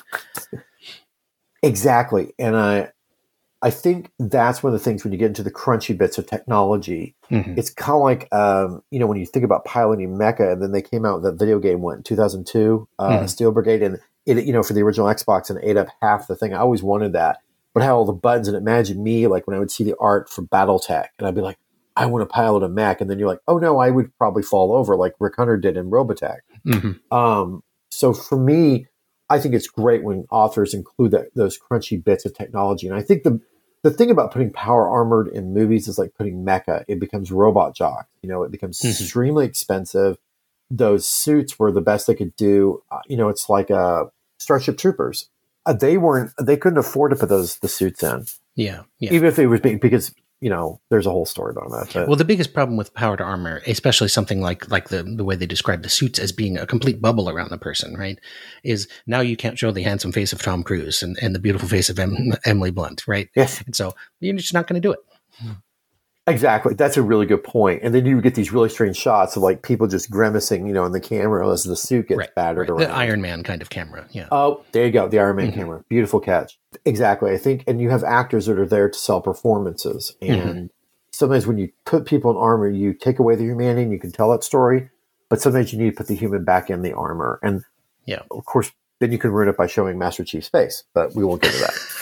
Exactly, and I, I think that's one of the things when you get into the crunchy bits of technology, mm-hmm. it's kind of like um, you know when you think about piloting mecha, and then they came out that video game went in two thousand two, uh, mm-hmm. Steel Brigade, and it you know for the original Xbox, and it ate up half the thing. I always wanted that. But how all the buttons, and imagine me, like when I would see the art for BattleTech, and I'd be like, I want to pilot a mech. And then you're like, oh no, I would probably fall over like Rick Hunter did in Robotech. Mm-hmm. Um, so for me, I think it's great when authors include that, those crunchy bits of technology. And I think the the thing about putting power armored in movies is like putting mecha. It becomes robot jock. You know, it becomes mm-hmm. extremely expensive. Those suits were the best they could do. Uh, you know, it's like uh, Starship Troopers. Uh, they weren't. They couldn't afford to put those the suits in. Yeah, yeah. Even if it was being, because you know there's a whole story about that. But. Well, the biggest problem with powered armor, especially something like like the the way they describe the suits as being a complete bubble around the person, right? Is now you can't show the handsome face of Tom Cruise and, and the beautiful face of em, Emily Blunt, right? Yes. And so you're just not going to do it. Exactly. That's a really good point. And then you get these really strange shots of like people just grimacing, you know, in the camera as the suit gets right, battered right. around. The Iron Man kind of camera. Yeah. Oh, there you go. The Iron Man mm-hmm. camera. Beautiful catch. Exactly. I think, and you have actors that are there to sell performances. And mm-hmm. sometimes when you put people in armor, you take away the humanity and you can tell that story. But sometimes you need to put the human back in the armor. And yeah, of course, then you can ruin it by showing Master Chief's face, but we won't get to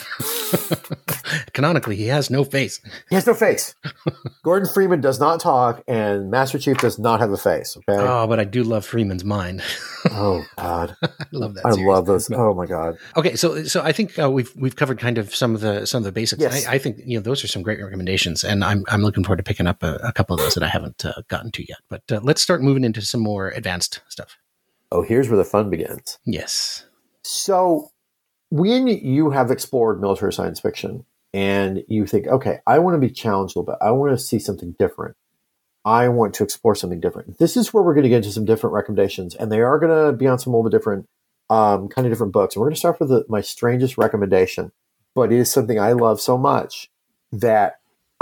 that. Canonically, he has no face. He has no face. Gordon Freeman does not talk, and Master Chief does not have a face. Okay. Oh, but I do love Freeman's mind. Oh God, I love that. I series. love those. Oh my God. Okay, so so I think uh, we've we've covered kind of some of the some of the basics. Yes. I, I think you know those are some great recommendations, and I'm I'm looking forward to picking up a, a couple of those that I haven't uh, gotten to yet. But uh, let's start moving into some more advanced stuff. Oh, here's where the fun begins. Yes. So when you have explored military science fiction and you think, okay, I want to be challenged a little bit. I want to see something different. I want to explore something different. This is where we're going to get into some different recommendations, and they are going to be on some little bit different, um, kind of different books. And we're going to start with the, my strangest recommendation, but it is something I love so much that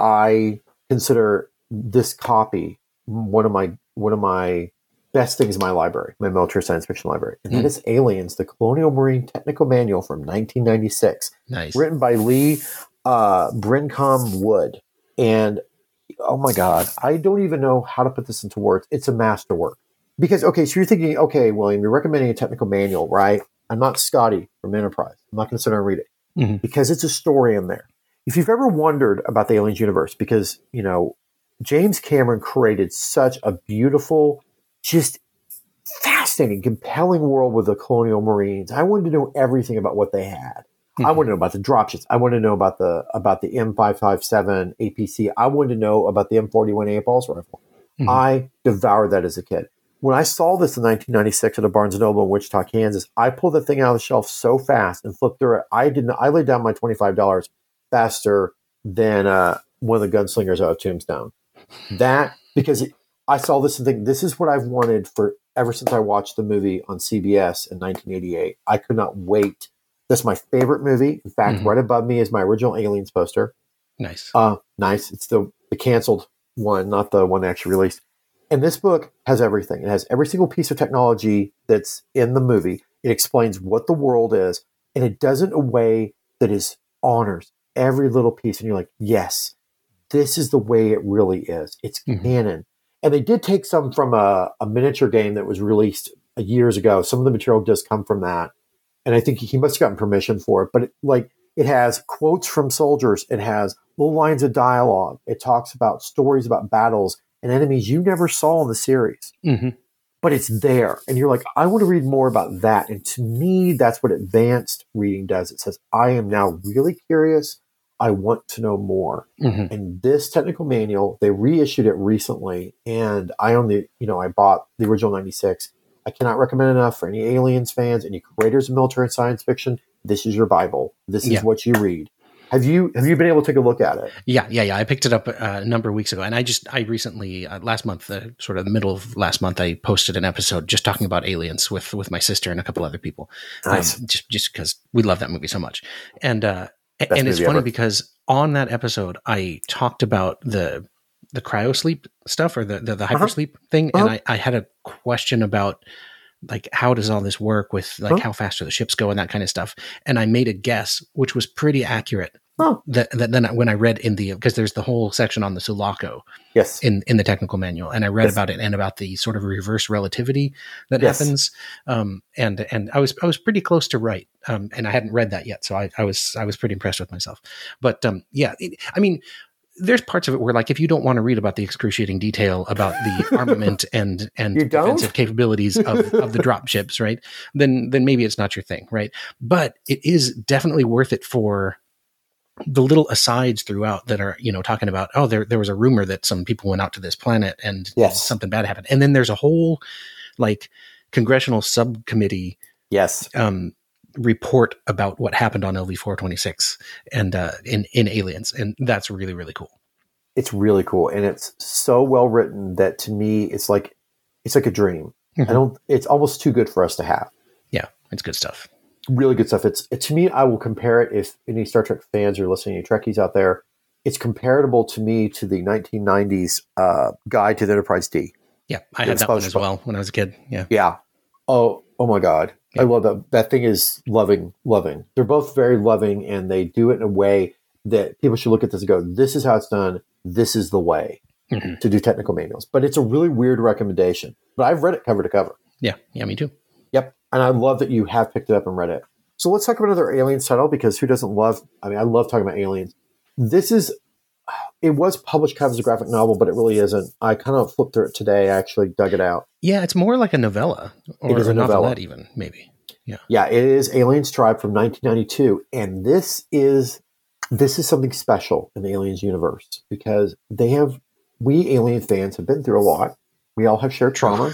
I consider this copy one of my one of my best things in my library, my military science fiction library. And mm. that is Aliens, the Colonial Marine Technical Manual from nineteen ninety-six. Nice. Written by Lee uh, Brincombe Wood. And oh my God, I don't even know how to put this into words. It's a masterwork. Because, okay, so you're thinking, okay, William, you're recommending a technical manual, right? I'm not Scotty from Enterprise. I'm not going to sit down and read it. Mm-hmm. Because it's a story in there. If you've ever wondered about the Aliens universe, because, you know, James Cameron created such a beautiful, just fascinating, compelling world with the Colonial Marines. I wanted to know everything about what they had. Mm-hmm. I wanted to know about the dropships. I wanted to know about the about the M five fifty-seven A P C. I wanted to know about the M forty-one A pulse rifle. Mm-hmm. I devoured that as a kid. When I saw this in nineteen ninety-six at a Barnes and Noble in Wichita, Kansas, I pulled the thing out of the shelf so fast and flipped through it. I didn't. I laid down my twenty-five dollars faster than uh, one of the gunslingers out of Tombstone. That because it, I saw this and think this is what I've wanted for ever since I watched the movie on C B S in nineteen eighty-eight. I could not wait. That's my favorite movie. In fact, mm-hmm. right above me is my original Aliens poster. Nice. Uh, nice. It's the, the canceled one, not the one they actually released. And this book has everything. It has every single piece of technology that's in the movie. It explains what the world is, and it does it in a way that is honors every little piece, and you're like, yes, this is the way it really is. It's mm-hmm. canon. And they did take some from a, a miniature game that was released years ago. Some of the material does come from that. And I think he must have gotten permission for it. But it, like, it has quotes from soldiers. It has little lines of dialogue. It talks about stories about battles and enemies you never saw in the series. Mm-hmm. But it's there. And you're like, I want to read more about that. And to me, that's what advanced reading does. It says, I am now really curious. I want to know more. Mm-hmm. And this technical manual, they reissued it recently. And I own the, you know, I bought the original ninety-six. I cannot recommend enough for any Aliens fans, any creators of military and science fiction. This is your Bible. This is yeah. what you read. Have you have you been able to take a look at it? Yeah, yeah, yeah. I picked it up uh, a number of weeks ago, and I just I recently uh, last month, uh, sort of the middle of last month, I posted an episode just talking about Aliens with with my sister and a couple other people. Nice. Um, just just because we love that movie so much, and uh, Best and it's funny ever. because on that episode I talked about the the cryosleep stuff or the the, the hypersleep uh-huh. thing, uh-huh. and I, I had a question about, like, how does all this work with, like, huh? how fast do the ships go and that kind of stuff. And I made a guess, which was pretty accurate. Oh. That, that then when I read in the, because there's the whole section on the Sulaco yes. in, in the technical manual. And I read yes. about it and about the sort of reverse relativity that yes. happens. Um, and, and I was, I was pretty close to right. Um, and I hadn't read that yet. So I, I was, I was pretty impressed with myself, but, um, yeah, it, I mean, there's parts of it where, like, if you don't want to read about the excruciating detail about the armament and and defensive capabilities of, of the drop ships, right, then then maybe it's not your thing, right? But it is definitely worth it for the little asides throughout that are, you know, talking about, oh, there there was a rumor that some people went out to this planet and yes. something bad happened. And then there's a whole, like, congressional subcommittee yes. um, report about what happened on L V four twenty-six and uh, in, in Aliens. And that's really, really cool. It's really cool. And it's so well written that, to me, it's like, it's like a dream. Mm-hmm. I don't, it's almost too good for us to have. Yeah. It's good stuff. Really good stuff. It's it, to me, I will compare it, if any Star Trek fans are listening, any Trekkies out there, it's comparable to me to the nineteen nineties uh, Guide to the Enterprise D. Yeah. I had that one as well when I was a kid. Yeah. Yeah. Oh, oh my God. Yeah. I love that. That thing is loving, loving. They're both very loving, and they do it in a way that people should look at this and go, this is how it's done. This is the way mm-hmm. to do technical manuals. But it's a really weird recommendation. But I've read it cover to cover. Yeah. Yeah, me too. Yep. And I love that you have picked it up and read it. So let's talk about another Aliens title, because who doesn't love, I mean, I love talking about Aliens. This is, it was published kind of as a graphic novel, but it really isn't. I kind of flipped through it today. I actually dug it out. Yeah, it's more like a novella. Or it is a, a novella. novelette even, maybe. Yeah. Yeah, it is Aliens Tribe from nineteen ninety-two. And this is, this is something special in the Aliens universe, because they have, we Alien fans have been through a lot. We all have shared trauma.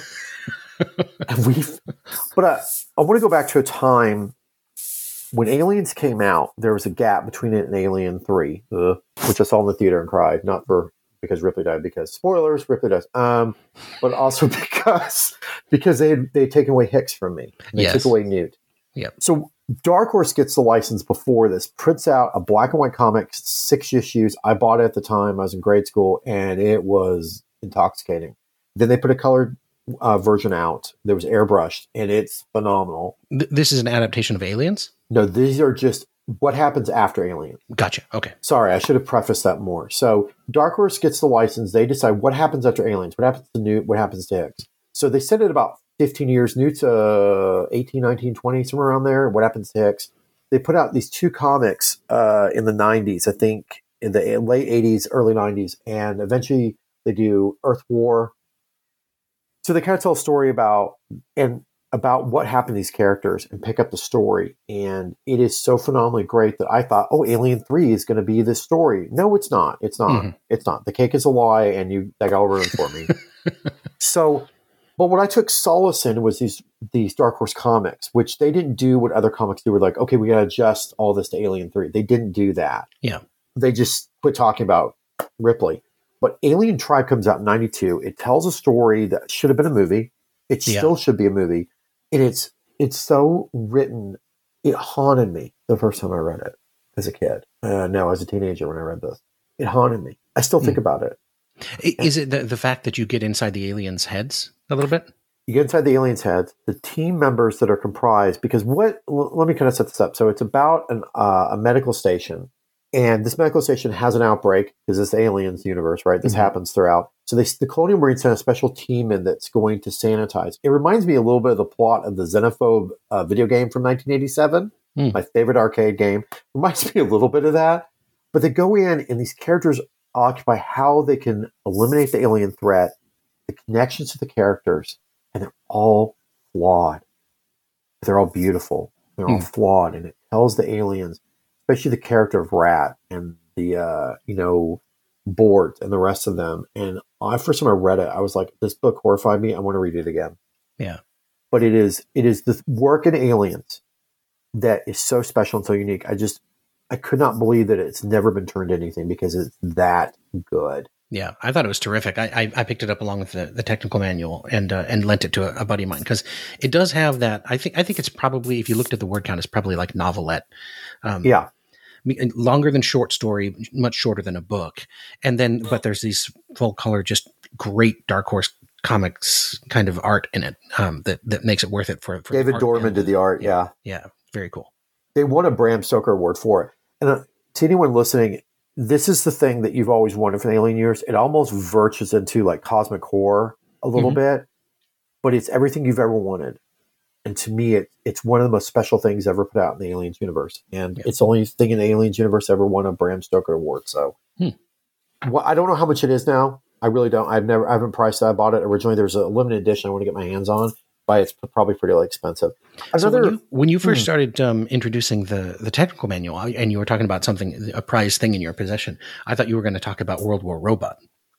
and we've, but I, I want to go back to a time when Aliens came out. There was a gap between it and Alien three, uh, which I saw in the theater and cried, not for because Ripley died, because spoilers, Ripley dies, um, but also because because they had they had taken away Hicks from me. They yes. took away Newt. Yeah. So Dark Horse gets the license before this, prints out a black and white comic, six issues. I bought it at the time. I was in grade school, and it was intoxicating. Then they put a colored uh, version out. There was airbrushed, and it's phenomenal. Th- this is an adaptation of Aliens? No, these are just what happens after Alien. Gotcha. Okay. Sorry, I should have prefaced that more. So Dark Horse gets the license. They decide what happens after Aliens, what happens to Newt, what happens to Hicks. So they set it about fifteen years. Newt's uh, eighteen, nineteen, twenty, somewhere around there. What happens to Hicks? They put out these two comics uh, in the nineties, I think, in the late eighties, early nineties. And eventually they do Earth War. So they kind of tell a story about and about what happened to these characters and pick up the story. And it is so phenomenally great that I thought, oh, Alien three is going to be this story. No, it's not. It's not. Mm-hmm. It's not. The cake is a lie, and you that got ruined for me. So, but what I took solace in was these these Dark Horse comics, which they didn't do what other comics do. Were like, okay, we got to adjust all this to Alien three. They didn't do that. Yeah. They just quit talking about Ripley. But Alien Tribe comes out in ninety-two. It tells a story that should have been a movie. It yeah. still should be a movie. And it's it's so written. It haunted me the first time I read it as a kid. Uh, no, as a teenager when I read this. It haunted me. I still think mm. about it. Is it the, the fact that you get inside the aliens' heads a little bit? You get inside the aliens' heads, the team members that are comprised, because what, l- let me kind of set this up. So it's about an, uh, a medical station And this medical station has an outbreak because it's the aliens universe, right? This mm-hmm. happens throughout. So they, the Colonial Marines sent a special team in that's going to sanitize. It reminds me a little bit of the plot of the Xenophobe uh, video game from nineteen eighty-seven, mm. my favorite arcade game. Reminds me a little bit of that. But they go in, and these characters occupy how they can eliminate the alien threat, the connections to the characters, and they're all flawed. They're all beautiful. They're mm. all flawed, and it tells the aliens, especially the character of Rat and the, uh, you know, Bort and the rest of them. And I, first time I read it, I was like, this book horrified me. I want to read it again. Yeah. But it is, it is the work in Aliens that is so special and so unique. I just, I could not believe that it's never been turned into anything because it's that good. Yeah, I thought it was terrific. I, I, I picked it up along with the, the technical manual and uh, and lent it to a, a buddy of mine because it does have that. I think I think it's probably, if you looked at the word count, it's probably like novelette. Um, yeah, longer than short story, much shorter than a book. And then, but there's these full color, just great Dark Horse Comics kind of art in it um, that that makes it worth it for, for David Dorman did the art. Yeah, yeah, very cool. They won a Bram Stoker Award for it. And uh, to anyone listening, this is the thing that you've always wanted from the Alien universe. It almost verges into like cosmic horror a little mm-hmm. bit, but it's everything you've ever wanted. And to me, it, it's one of the most special things ever put out in the Aliens universe. And yeah. it's the only thing in the Aliens universe ever won a Bram Stoker Award. So hmm. well, I don't know how much it is now. I really don't. I've never, I haven't priced it. I bought it originally. There's a limited edition I want to get my hands on, but it's probably pretty expensive. Another, so when you, when you first hmm. started um, introducing the, the technical manual and you were talking about something, a prized thing in your possession, I thought you were going to talk about World War Robot.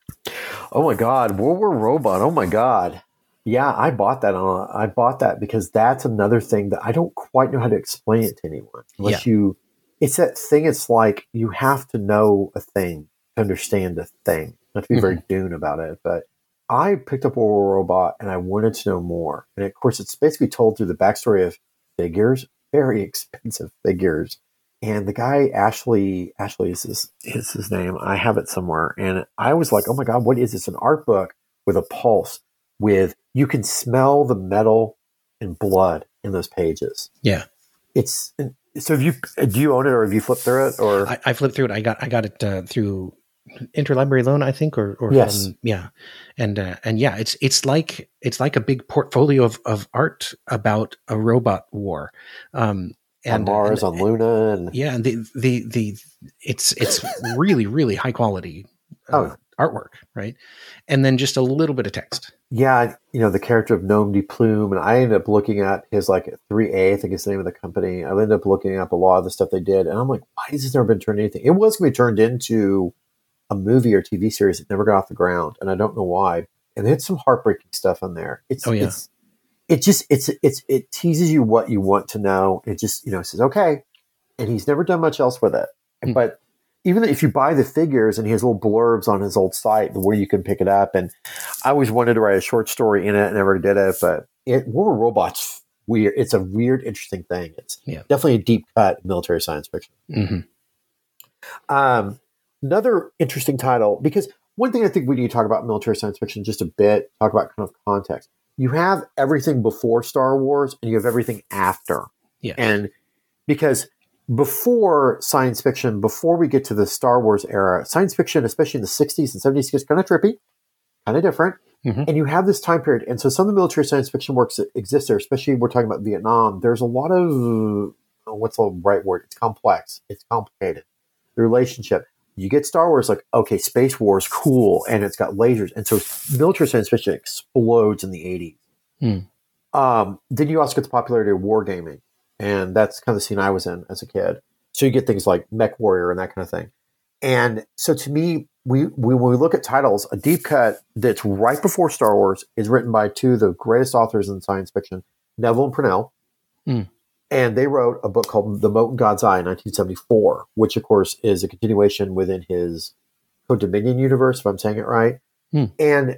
Oh my God. World War Robot. Oh my God. Yeah, I bought that on. I bought that because that's another thing that I don't quite know how to explain it to anyone. Unless yeah. you, it's that thing. It's like you have to know a thing to understand a thing. Not to be mm-hmm. very Dune about it, but I picked up World War Robot and I wanted to know more. And of course, it's basically told through the backstory of figures, very expensive figures. And the guy Ashley, Ashley is his, is his name. I have it somewhere, and I was like, oh my God, what is this? An art book with a pulse. With you can smell the metal and blood in those pages. Yeah, it's so. Have you do you own it or have you flipped through it? Or I, I flipped through it. I got I got it uh, through interlibrary loan, I think, or or yes, from, yeah, and uh, and yeah, it's it's like it's like a big portfolio of, of art about a robot war. Um, and, on Mars, and, on Luna, and yeah, and the the the it's it's really really high quality. Uh, oh. artwork, right? And then just a little bit of text. Yeah, you know, the character of Gnome de Plume, and I ended up looking at his like three A, I think is the name of the company. I ended up looking up a lot of the stuff they did, and I'm like, why has this never been turned into anything? It was going to be turned into a movie or T V series. It never got off the ground, and I don't know why. And they had some heartbreaking stuff in there. It's, oh, yeah. it's, it just, it's, it's, it teases you what you want to know. It just, you know, says, okay. And he's never done much else with it. Mm. But even if you buy the figures and he has little blurbs on his old site where you can pick it up. And I always wanted to write a short story in it, never did it, but it, War Robots, weird. It's a weird, interesting thing. It's yeah. definitely a deep cut military science fiction. Mm-hmm. Um, another interesting title, because one thing I think we need to talk about military science fiction just a bit, talk about kind of context. You have everything before Star Wars and you have everything after. Yeah. And because before science fiction, before we get to the Star Wars era, science fiction, especially in the sixties and seventies, gets kind of trippy, kind of different. Mm-hmm. And you have this time period. And so some of the military science fiction works that exist there, especially we're talking about Vietnam. There's a lot of, what's the right word? It's complex. It's complicated. The relationship. You get Star Wars, like, okay, Space Wars, cool. And it's got lasers. And so military science fiction explodes in the eighties. Mm. Um, then you also get the popularity of wargaming. And that's kind of the scene I was in as a kid. So you get things like Mech Warrior and that kind of thing. And so to me, we, we when we look at titles, a deep cut that's right before Star Wars is written by two of the greatest authors in science fiction, Neville and Purnell. Mm. And they wrote a book called The Mote in God's Eye in nineteen seventy-four, which, of course, is a continuation within his Code Dominion universe, if I'm saying it right. Mm. And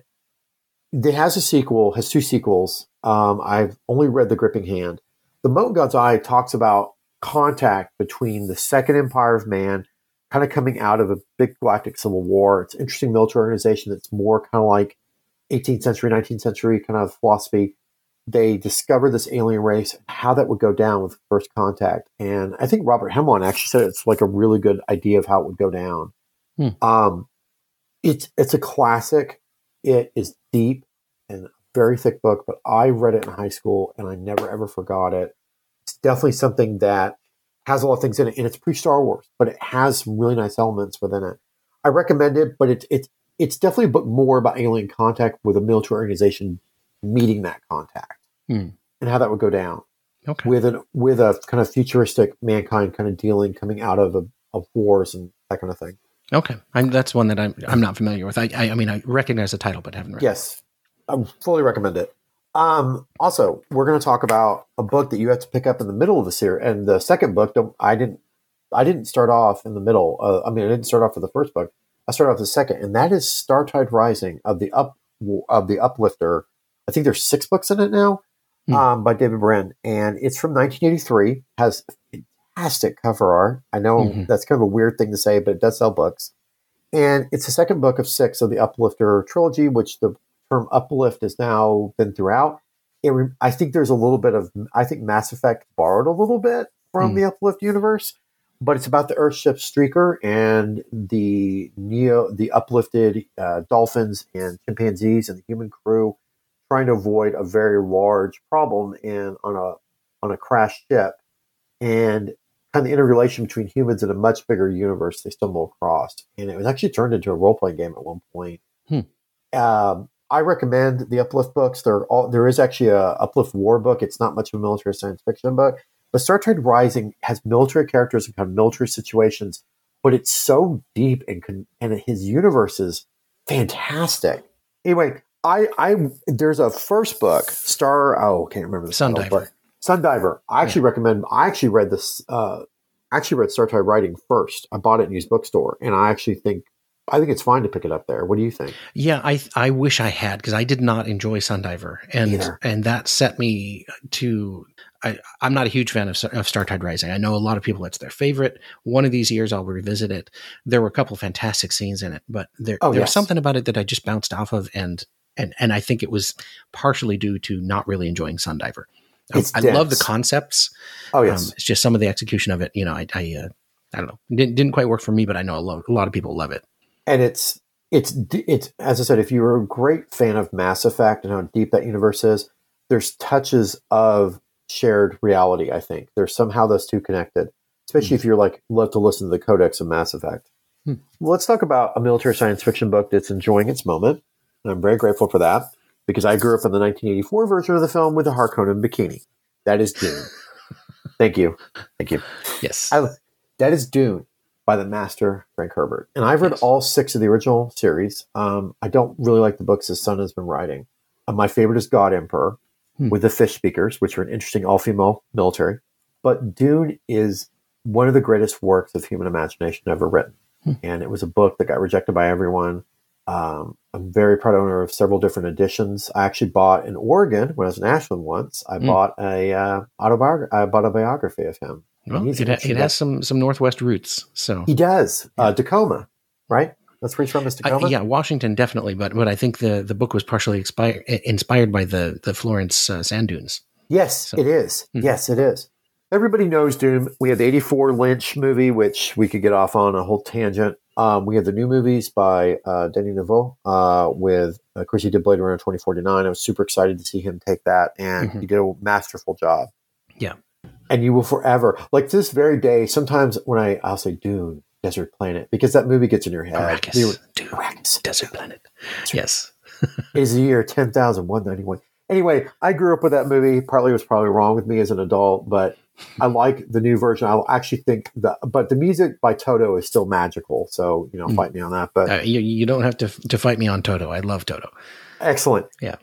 it has a sequel, has two sequels. Um, I've only read The Gripping Hand. The Mote in God's Eye talks about contact between the Second Empire of Man, kind of coming out of a big galactic civil war. It's an interesting military organization that's more kind of like eighteenth century, nineteenth century kind of philosophy. they discover this alien race, how that would go down with first contact. And I think Robert Hemon actually said it's like a really good idea of how it would go down. Hmm. Um, it's it's a classic. It is deep and a very thick book, but I read it in high school and I never ever forgot it. It's definitely something that has a lot of things in it, and it's pre-Star Wars, but it has some really nice elements within it. I recommend it, but it's it's it's definitely a book more about alien contact with a military organization meeting that contact hmm. and how that would go down. Okay. With an with a kind of futuristic mankind kind of dealing coming out of a, of wars and that kind of thing. Okay, I'm, that's one that I'm I'm not familiar with. I, I I mean I recognize the title, but haven't read. Yes, I fully recommend it. Um, also, we're going to talk about a book that you have to pick up in the middle of the series, and the second book. Don't, I didn't I didn't start off in the middle. Uh, I mean, I didn't start off with the first book. I started off with the second, and that is Startide Rising of the up of the Uplifter. I think there's six books in it now, mm. um, by David Brin, and it's from nineteen eighty-three. Has fantastic cover art. I know mm-hmm. that's kind of a weird thing to say, but it does sell books. And it's the second book of six of the Uplifter trilogy, which the term uplift has now been throughout. It re- I think there's a little bit of, I think Mass Effect borrowed a little bit from mm. the Uplift universe, but it's about the Earthship Streaker and the Neo, the uplifted uh, dolphins and chimpanzees and the human crew trying to avoid a very large problem in on a on a crashed ship, and kind of the interrelation between humans in a much bigger universe they stumble across. And it was actually turned into a role-playing game at one point. Hmm. Um, I recommend the Uplift books. They're all, there is actually a Uplift War book. It's not much of a military science fiction book, but Startide Rising has military characters and kind of military situations, but it's so deep and con- and his universe is fantastic. Anyway, I, I there's a first book, Star. Oh, I can't remember the title, Sundiver. but Sundiver. I actually yeah. recommend. I actually read this. Uh, actually read Startide Rising first. I bought it in a used bookstore, and I actually think I think it's fine to pick it up there. What do you think? Yeah, I I wish I had, because I did not enjoy Sundiver, and Either. and that set me to. I, I'm not a huge fan of, of Startide Rising. I know a lot of people, it's their favorite. One of these years I'll revisit it. There were a couple fantastic scenes in it, but there, oh, there yes. was something about it that I just bounced off of, and and and I think it was partially due to not really enjoying Sundiver. It's I dense. love the concepts. Oh yes, um, it's just some of the execution of it. You know, I I, uh, I don't know, didn't didn't quite work for me, but I know a lot, a lot of people love it. And it's it's it's as I said, if you're a great fan of Mass Effect and how deep that universe is, there's touches of shared reality. I think there's somehow those two connected, especially hmm. if you're like love to listen to the Codex of Mass Effect. Hmm. Well, let's talk about a military science fiction book that's enjoying its moment, and I'm very grateful for that, because I grew up in the nineteen eighty-four version of the film with a Harkonnen bikini. That is Dune. Thank you. Thank you. Yes. I, that is Dune by the master Frank Herbert. And I've read yes. all six of the original series. Um, I don't really like the books his son has been writing. Uh, my favorite is God Emperor hmm. with the Fish Speakers, which are an interesting all-female military. But Dune is one of the greatest works of human imagination ever written. Hmm. And it was a book that got rejected by everyone. Um, I'm very proud owner of several different editions. I actually bought in Oregon when I was in Ashland once. I mm. bought a uh, autobiography. I bought a biography of him. Well, it, ha- it has some some Northwest roots. So he does. Yeah. Uh, Tacoma, right? That's where he's from. Is Tacoma? I, yeah, Washington definitely. But but I think the, the book was partially expi- inspired by the the Florence uh, sand dunes. Yes, so. it is. Mm. Yes, it is. Everybody knows Dune. We have the eighty-four Lynch movie, which we could get off on a whole tangent. Um, we have the new movies by uh, Denis Villeneuve uh, with uh, Chris. He did Blade Runner twenty forty-nine. I was super excited to see him take that, and mm-hmm. he did a masterful job. Yeah. And you will forever, like to this very day, sometimes when I, I'll say Dune, Desert Planet, because that movie gets in your head. Arrakis. Dune. Arrakis. Desert Planet. Yes. Is the year ten thousand one hundred ninety-one. Anyway, I grew up with that movie. Partly was probably wrong with me as an adult, but I like the new version. I actually think that, but the music by Toto is still magical. So, you know, mm. fight me on that. But uh, you, you don't have to to fight me on Toto. I love Toto. Excellent. Yeah.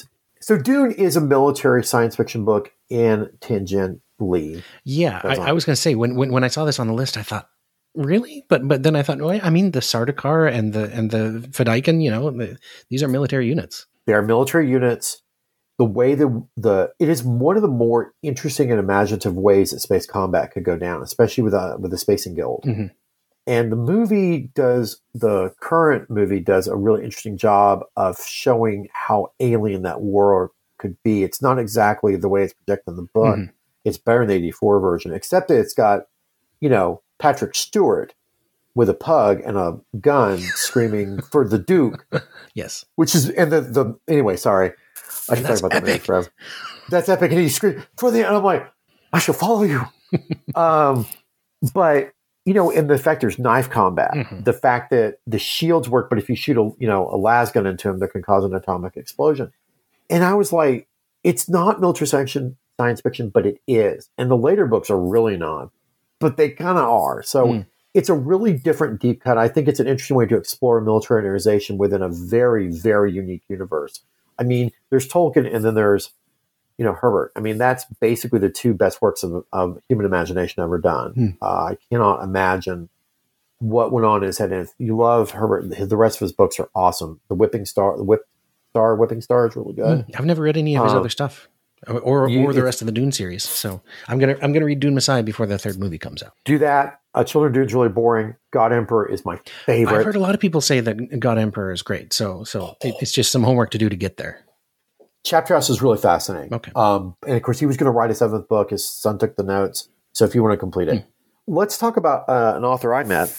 So Dune is a military science fiction book in tangentially. Yeah. I, I was going to say, when, when, when I saw this on the list, I thought, really? But, but then I thought, oh, I mean, the Sardaukar and the, and the Fedaykin, you know, the, these are military units. They are military units. The way the the it is one of the more interesting and imaginative ways that space combat could go down, especially with a with the Spacing Guild. Mm-hmm. And the movie does the current movie does a really interesting job of showing how alien that war could be. It's not exactly the way it's projected in the book. Mm-hmm. It's better than the eighty-four version, except that it's got, you know, Patrick Stewart with a pug and a gun screaming for the Duke. Yes. Which is, and the, the anyway, sorry. I can talk about epic. that later forever. That's epic. And he screamed for the, and I'm like, I shall follow you. um, but, you know, in the fact there's knife combat, mm-hmm. the fact that the shields work, but if you shoot a, you know, a las gun into him, that can cause an atomic explosion. And I was like, it's not military science, science fiction, but it is. And the later books are really not, but they kind of are. So mm. it's a really different deep cut. I think it's an interesting way to explore militarization within a very, very unique universe. I mean, there's Tolkien and then there's, you know, Herbert. I mean, that's basically the two best works of, of human imagination ever done. Mm. Uh, I cannot imagine what went on in his head. And if you love Herbert, the rest of his books are awesome. The Whipping Star, the Whip Star, Whipping Star is really good. Mm. I've never read any of his um, other stuff. Or, you, or the rest of the Dune series. So I'm gonna I'm gonna read Dune Messiah before the third movie comes out. Do that. Uh, Children of Dune's really boring. God Emperor is my favorite. I've heard a lot of people say that God Emperor is great. So so it, it's just some homework to do to get there. Chapter House is really fascinating. Okay. Um, and of course, he was going to write a seventh book. His son took the notes. So if you want to complete it, mm. let's talk about uh, an author I met.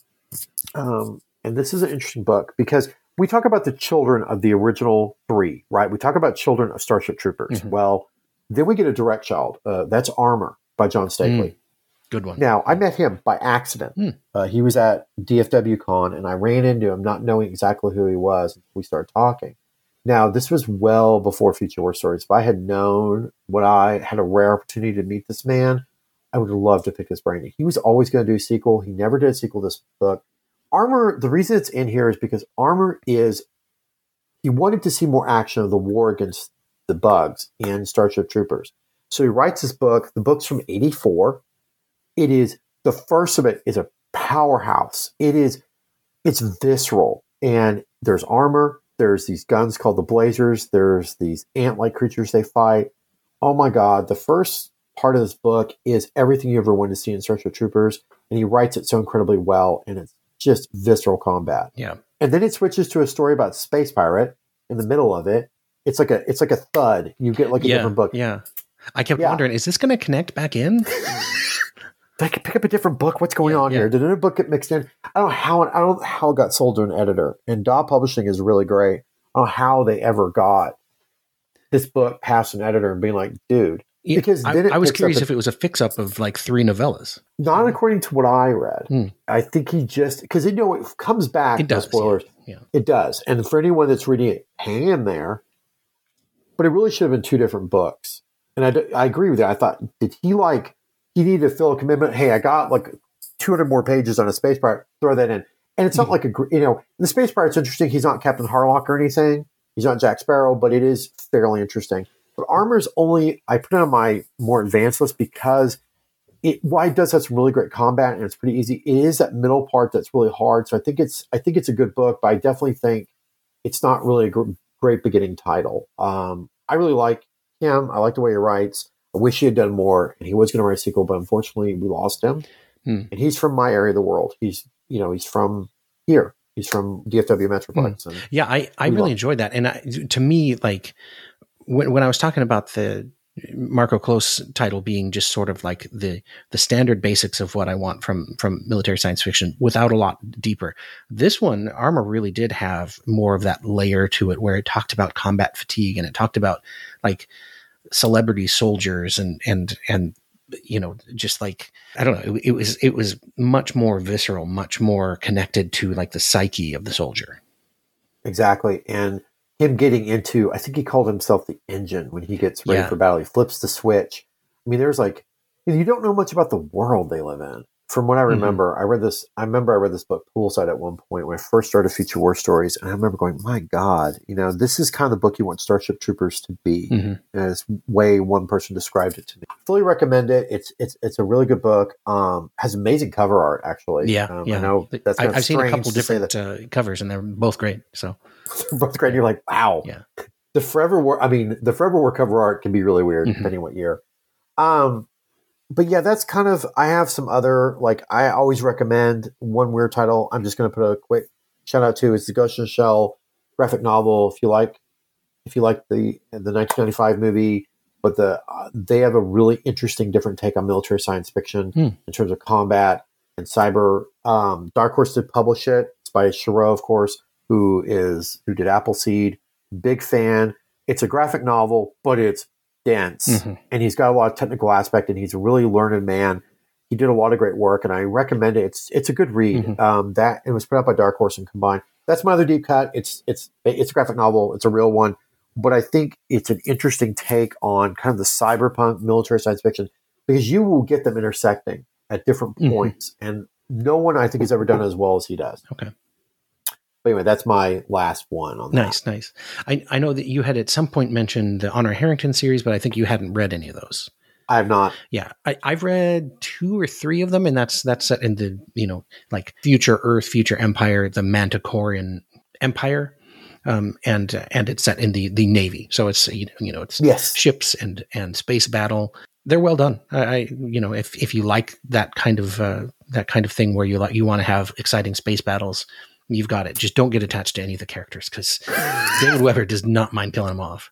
Um, and this is an interesting book because we talk about the children of the original three, right? We talk about children of Starship Troopers. Mm-hmm. Well, then we get a direct child. Uh, that's Armor by John Stapley. Mm. Good one. Now, I met him by accident. Mm. Uh, he was at D F W Con, and I ran into him not knowing exactly who he was. We started talking. Now, this was well before Future War Stories. If I had known what I had a rare opportunity to meet this man, I would have loved to pick his brain. He was always going to do a sequel. He never did a sequel to this book. Armor, the reason it's in here is because Armor is, he wanted to see more action of the war against the bugs in Starship Troopers. So he writes this book. The book's from eighty-four. It is, the first of it is a powerhouse. It is, it's visceral. And there's armor. There's these guns called the Blazers. There's these ant-like creatures they fight. Oh my God. The first part of this book is everything you ever wanted to see in Starship Troopers. And he writes it so incredibly well. And it's just visceral combat. Yeah. And then it switches to a story about Space Pirate in the middle of it. It's like a, it's like a thud. You get like a yeah, different book. Yeah. I kept yeah. wondering, is this going to connect back in? I could pick up a different book. What's going yeah, on yeah. here? Did another book get mixed in? I don't know how. I don't know how it got sold to an editor. And Daw Publishing is really great. I don't know how they ever got this book past an editor and being like, dude. Because I, then it I was curious a, if it was a fix-up of like three novellas. Not according to what I read. Hmm. I think he just because you know it comes back. It does. No spoilers. Yeah. yeah. It does. And for anyone that's reading it, hang in there. But it really should have been two different books. And I, I agree with you. I thought, did he like? He needed to fill a commitment. Hey, I got like two hundred more pages on a Space Pirate. Throw that in. And it's not mm-hmm. like a, you know, the Space Pirate's interesting. He's not Captain Harlock or anything. He's not Jack Sparrow, but it is fairly interesting. But Armor's only, I put it on my more advanced list because it, why it does have some really great combat and it's pretty easy. It is that middle part that's really hard. So I think it's, I think it's a good book, but I definitely think it's not really a gr- great beginning title. Um, I really like him. I like the way he writes. I wish he had done more, and he was going to write a sequel, but unfortunately we lost him. Hmm. And he's from my area of the world. He's, you know, he's from here. He's from D F W Metroplex. Hmm. Yeah, I, I really enjoyed that. And I, to me, like when when I was talking about the Marco Close title being just sort of like the the standard basics of what I want from from military science fiction without a lot deeper, this one, Armor, really did have more of that layer to it where it talked about combat fatigue and it talked about like celebrity soldiers and and and you know just like I don't know it, it was it was much more visceral, much more connected to like the psyche of the soldier. Exactly. And him getting into, I think he called himself the engine when he gets ready yeah. for battle. He flips the switch. I mean, there's like, you don't know much about the world they live in. From what I remember, mm-hmm. I read this, I remember I read this book poolside at one point when I first started Future War Stories. And I remember going, my God, you know, this is kind of the book you want Starship Troopers to be. Mm-hmm. And it's way one person described it to me. Fully recommend it. It's, it's, it's a really good book. Um, has amazing cover art, actually. Yeah. Um, yeah. I know that's kind I, of I've seen a couple different that, uh, covers and they're both great. So they're both great. And you're like, wow. Yeah. The Forever War, I mean, the Forever War cover art can be really weird mm-hmm. depending what year. Um, But yeah, that's kind of, I have some other, like, I always recommend one weird title. I'm just going to put a quick shout out to is the Ghost in the Shell graphic novel. If you like, if you like the the nineteen ninety-five movie, but the uh, they have a really interesting, different take on military science fiction hmm. in terms of combat and cyber. Um, Dark Horse did publish it. It's by Shiro, of course, who is who did Appleseed. Big fan. It's a graphic novel, but it's dense, mm-hmm. and he's got a lot of technical aspect, and he's a really learned man. He did a lot of great work, and I recommend it. It's it's a good read. Mm-hmm. Um, that it was put out by Dark Horse and combined. That's my other deep cut. It's it's it's a graphic novel. It's a real one, but I think it's an interesting take on kind of the cyberpunk military science fiction, because you will get them intersecting at different points, mm-hmm. and no one I think has ever done it as well as he does. Okay. But anyway, that's my last one on nice, that. Nice, nice. I I know that you had at some point mentioned the Honor Harrington series, but I think you hadn't read any of those. I have not. Yeah, I, I've read two or three of them, and that's that's set in the, you know, like future Earth, future Empire, the Manticorian Empire, um, and and it's set in the the Navy. So it's you know, you know it's yes. ships and and space battle. They're well done. I, I you know if if you like that kind of uh, that kind of thing where you like you want to have exciting space battles, you've got it. Just don't get attached to any of the characters, because David Weber does not mind killing them off.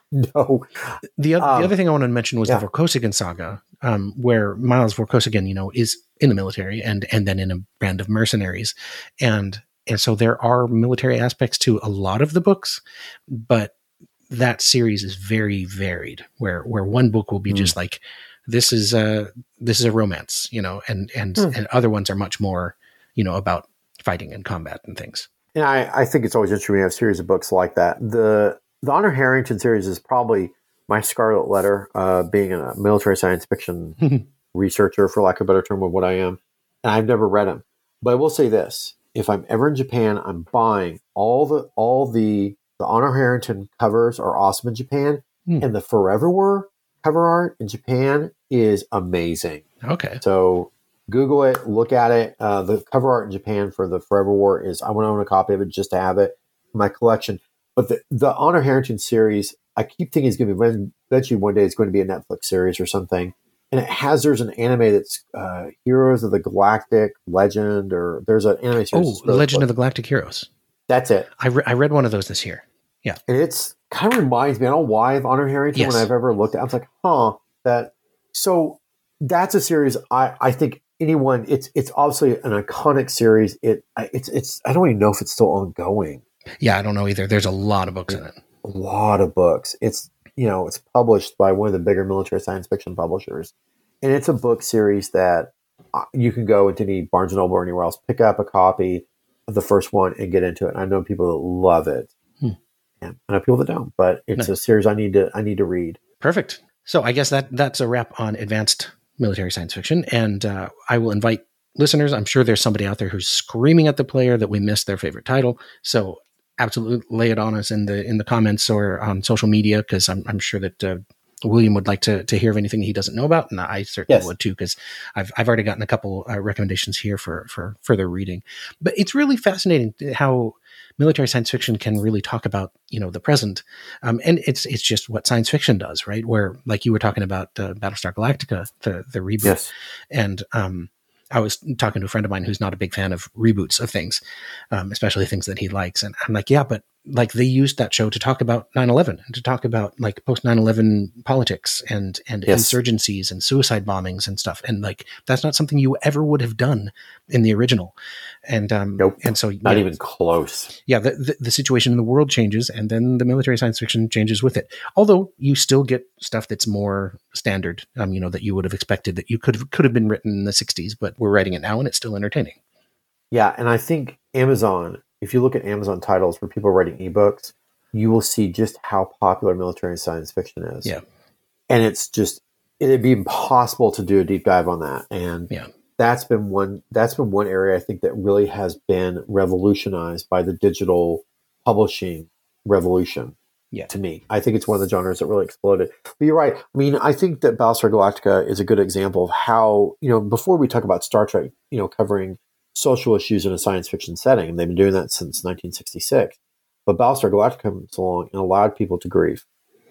No. The other, um, the other thing I wanted to mention was yeah. the Vorkosigan saga, um, where Miles Vorkosigan, you know, is in the military and and then in a band of mercenaries, and and so there are military aspects to a lot of the books, but that series is very varied. Where where one book will be mm. just like this is a this is a romance, you know, and and mm. and other ones are much more, you know, about fighting and combat and things. And I, I think it's always interesting when you have a series of books like that. The The Honor Harrington series is probably my scarlet letter, uh, being a military science fiction researcher, for lack of a better term, of what I am. And I've never read them. But I will say this. If I'm ever in Japan, I'm buying all the all the, the Honor Harrington covers are awesome in Japan. Mm. And the Forever War cover art in Japan is amazing. Okay. So Google it, look at it. Uh, the cover art in Japan for the Forever War is, I want to own a copy of it just to have it in my collection. But the, the Honor Harrington series, I keep thinking it's going to be, eventually one day it's going to be a Netflix series or something. And it has, there's an anime that's uh, Heroes of the Galactic Legend, or there's an anime series. Oh, Legend of the Galactic Heroes. That's it. I, re- I read one of those this year. Yeah. And it's kind of reminds me, I don't know why, of Honor Harrington yes. when I've ever looked at it. I was like, huh, that. So that's a series I, I think anyone, it's it's obviously an iconic series. It it's it's I don't even know if it's still ongoing. Yeah, I don't know either. There's a lot of books in it. A lot of books. It's, you know, it's published by one of the bigger military science fiction publishers. And it's a book series that you can go into any Barnes and Noble or anywhere else, pick up a copy of the first one and get into it. And I know people that love it. Hmm. And I know people that don't, but it's nice. A series I need to I need to read. Perfect. So I guess that that's a wrap on advanced military science fiction. And uh, I will invite listeners. I'm sure there's somebody out there who's screaming at the player that we missed their favorite title. So absolutely lay it on us in the in the comments or on social media, because I'm, I'm sure that uh, William would like to to hear of anything he doesn't know about, and I certainly yes. would too, because I've I've already gotten a couple uh, recommendations here for for further reading. But it's really fascinating how military science fiction can really talk about, you know, the present, um, and it's it's just what science fiction does, right? Where, like you were talking about uh, Battlestar Galactica, the the reboot, yes. and um, I was talking to a friend of mine who's not a big fan of reboots of things, um, especially things that he likes. And I'm like, yeah, but like they used that show to talk about nine eleven and to talk about like post nine eleven politics and, and yes. insurgencies and suicide bombings and stuff. And like, that's not something you ever would have done in the original. And, um, nope. and so not yeah, even close. Yeah. The, the, the situation in the world changes, and then the military science fiction changes with it. Although you still get stuff that's more standard, um, you know, that you would have expected that you could have, could have been written in the sixties, but we're writing it now and it's still entertaining. Yeah. And I think Amazon, if you look at Amazon titles where people are writing ebooks, you will see just how popular military science fiction is. Yeah. And it's just, it'd be impossible to do a deep dive on that. And yeah. that's been one, that's been one area I think that really has been revolutionized by the digital publishing revolution. Yeah. To me, I think it's one of the genres that really exploded. But you're right. I mean, I think that Battlestar Galactica is a good example of how, you know, before we talk about Star Trek, you know, covering social issues in a science fiction setting, and they've been doing that since nineteen sixty-six. But Battlestar Galactica comes along and allowed people to grieve.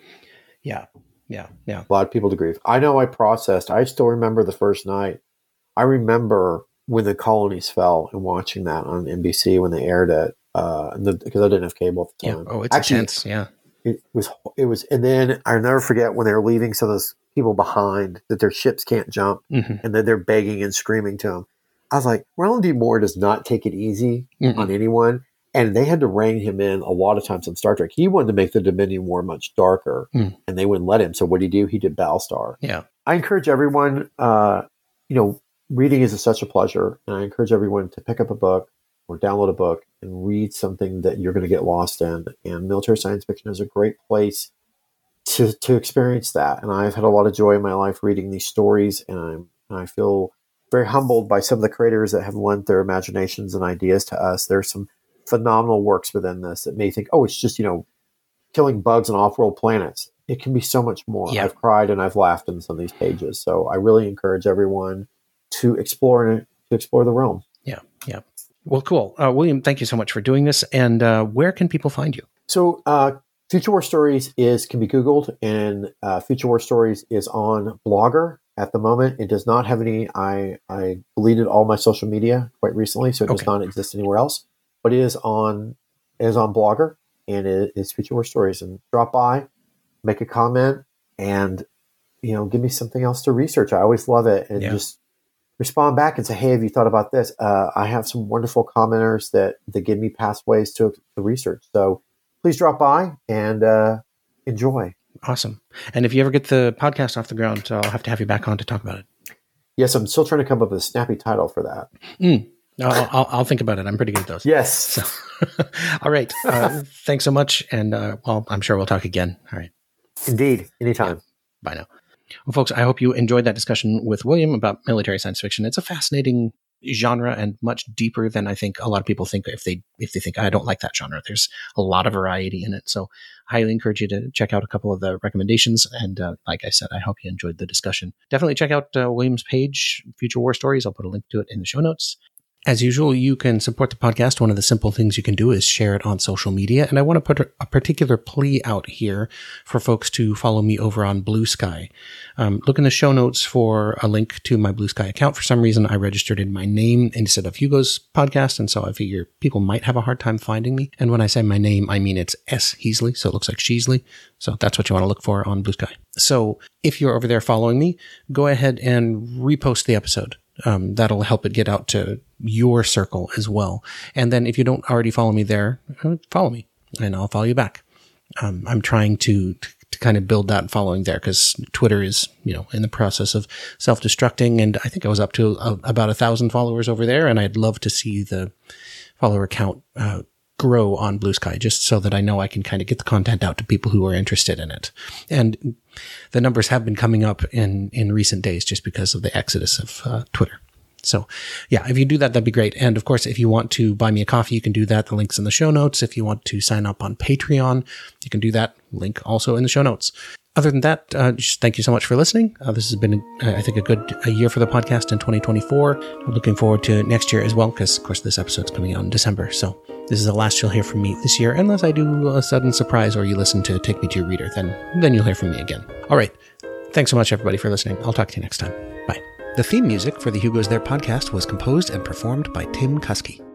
Yeah, yeah, yeah. Allowed people to grieve. I know I processed. I still remember the first night. I remember when the colonies fell and watching that on N B C when they aired it, uh, the, because I didn't have cable at the time. Yeah. Oh, it's Actually, intense. Yeah. it was, it was, and then I'll never forget when they were leaving some of those people behind that their ships can't jump, mm-hmm. and then they're begging and screaming to them. I was like, Ronald D. Moore does not take it easy mm-hmm. on anyone. And they had to rein him in a lot of times on Star Trek. He wanted to make the Dominion War much darker, mm. and they wouldn't let him. So what did he do? He did Battlestar. Yeah. I encourage everyone, uh, you know, reading is a, such a pleasure. And I encourage everyone to pick up a book or download a book and read something that you're going to get lost in. And military science fiction is a great place to to experience that. And I've had a lot of joy in my life reading these stories, and I'm and I feel very humbled by some of the creators that have lent their imaginations and ideas to us. There's some phenomenal works within this that may think, oh, it's just, you know, killing bugs on off-world planets. It can be so much more. Yeah. I've cried and I've laughed in some of these pages. So I really encourage everyone to explore to explore the realm. Yeah, yeah. Well, cool. Uh, William, thank you so much for doing this. And uh, where can people find you? So uh, Future War Stories is can be Googled, and uh, Future War Stories is on Blogger at the moment. It does not have any, I, I deleted all my social media quite recently, so it okay. does not exist anywhere else. But it is on it is on Blogger, and it is Future War Stories. And drop by, make a comment, and you know, give me something else to research. I always love it, and yeah. just respond back and say, "Hey, have you thought about this?" Uh, I have some wonderful commenters that that give me pathways to, to research. So please drop by and uh, enjoy. Awesome. And if you ever get the podcast off the ground, I'll have to have you back on to talk about it. Yes, I'm still trying to come up with a snappy title for that. Mm. I'll, I'll, I'll think about it. I'm pretty good at those. Yes. So, all right. Uh, thanks so much. And, uh, well, I'm sure we'll talk again. All right. Indeed. Anytime. Yeah. Bye now. Well, folks, I hope you enjoyed that discussion with William about military science fiction. It's a fascinating genre and much deeper than I think a lot of people think if they if they think I don't like that genre. There's a lot of variety in it. So I highly encourage you to check out a couple of the recommendations. And uh, like I said, I hope you enjoyed the discussion. Definitely check out uh, William's page, Future War Stories. I'll put a link to it in the show notes. As usual, you can support the podcast. One of the simple things you can do is share it on social media. And I want to put a particular plea out here for folks to follow me over on Blue Sky. Um, look in the show notes for a link to my Blue Sky account. For some reason, I registered in my name instead of Hugo's podcast. And so I figure people might have a hard time finding me. And when I say my name, I mean it's S. Heasley. So it looks like Sheasley. So that's what you want to look for on Blue Sky. So if you're over there following me, go ahead and repost the episode. Um, that'll help it get out to your circle as well. And then if you don't already follow me there, follow me and I'll follow you back. Um, I'm trying to, to, to kind of build that following there because Twitter is, you know, in the process of self-destructing. And I think I was up to a, about a thousand followers over there. And I'd love to see the follower count, uh, grow on Blue Sky just so that I know I can kind of get the content out to people who are interested in it. And the numbers have been coming up in, in recent days just because of the exodus of uh, Twitter. So yeah, if you do that, that'd be great. And of course, if you want to buy me a coffee, you can do that. The link's in the show notes. If you want to sign up on Patreon, you can do that. Link also in the show notes. Other than that, uh, just thank you so much for listening. Uh, this has been, uh, I think, a good a year for the podcast in twenty twenty-four. I'm looking forward to next year as well, because, of course, this episode's coming out in December. So this is the last you'll hear from me this year, unless I do a sudden surprise or you listen to Take Me to Your Reader. Then, then you'll hear from me again. All right. Thanks so much, everybody, for listening. I'll talk to you next time. Bye. The theme music for the Hugo's There podcast was composed and performed by Tim Kuski.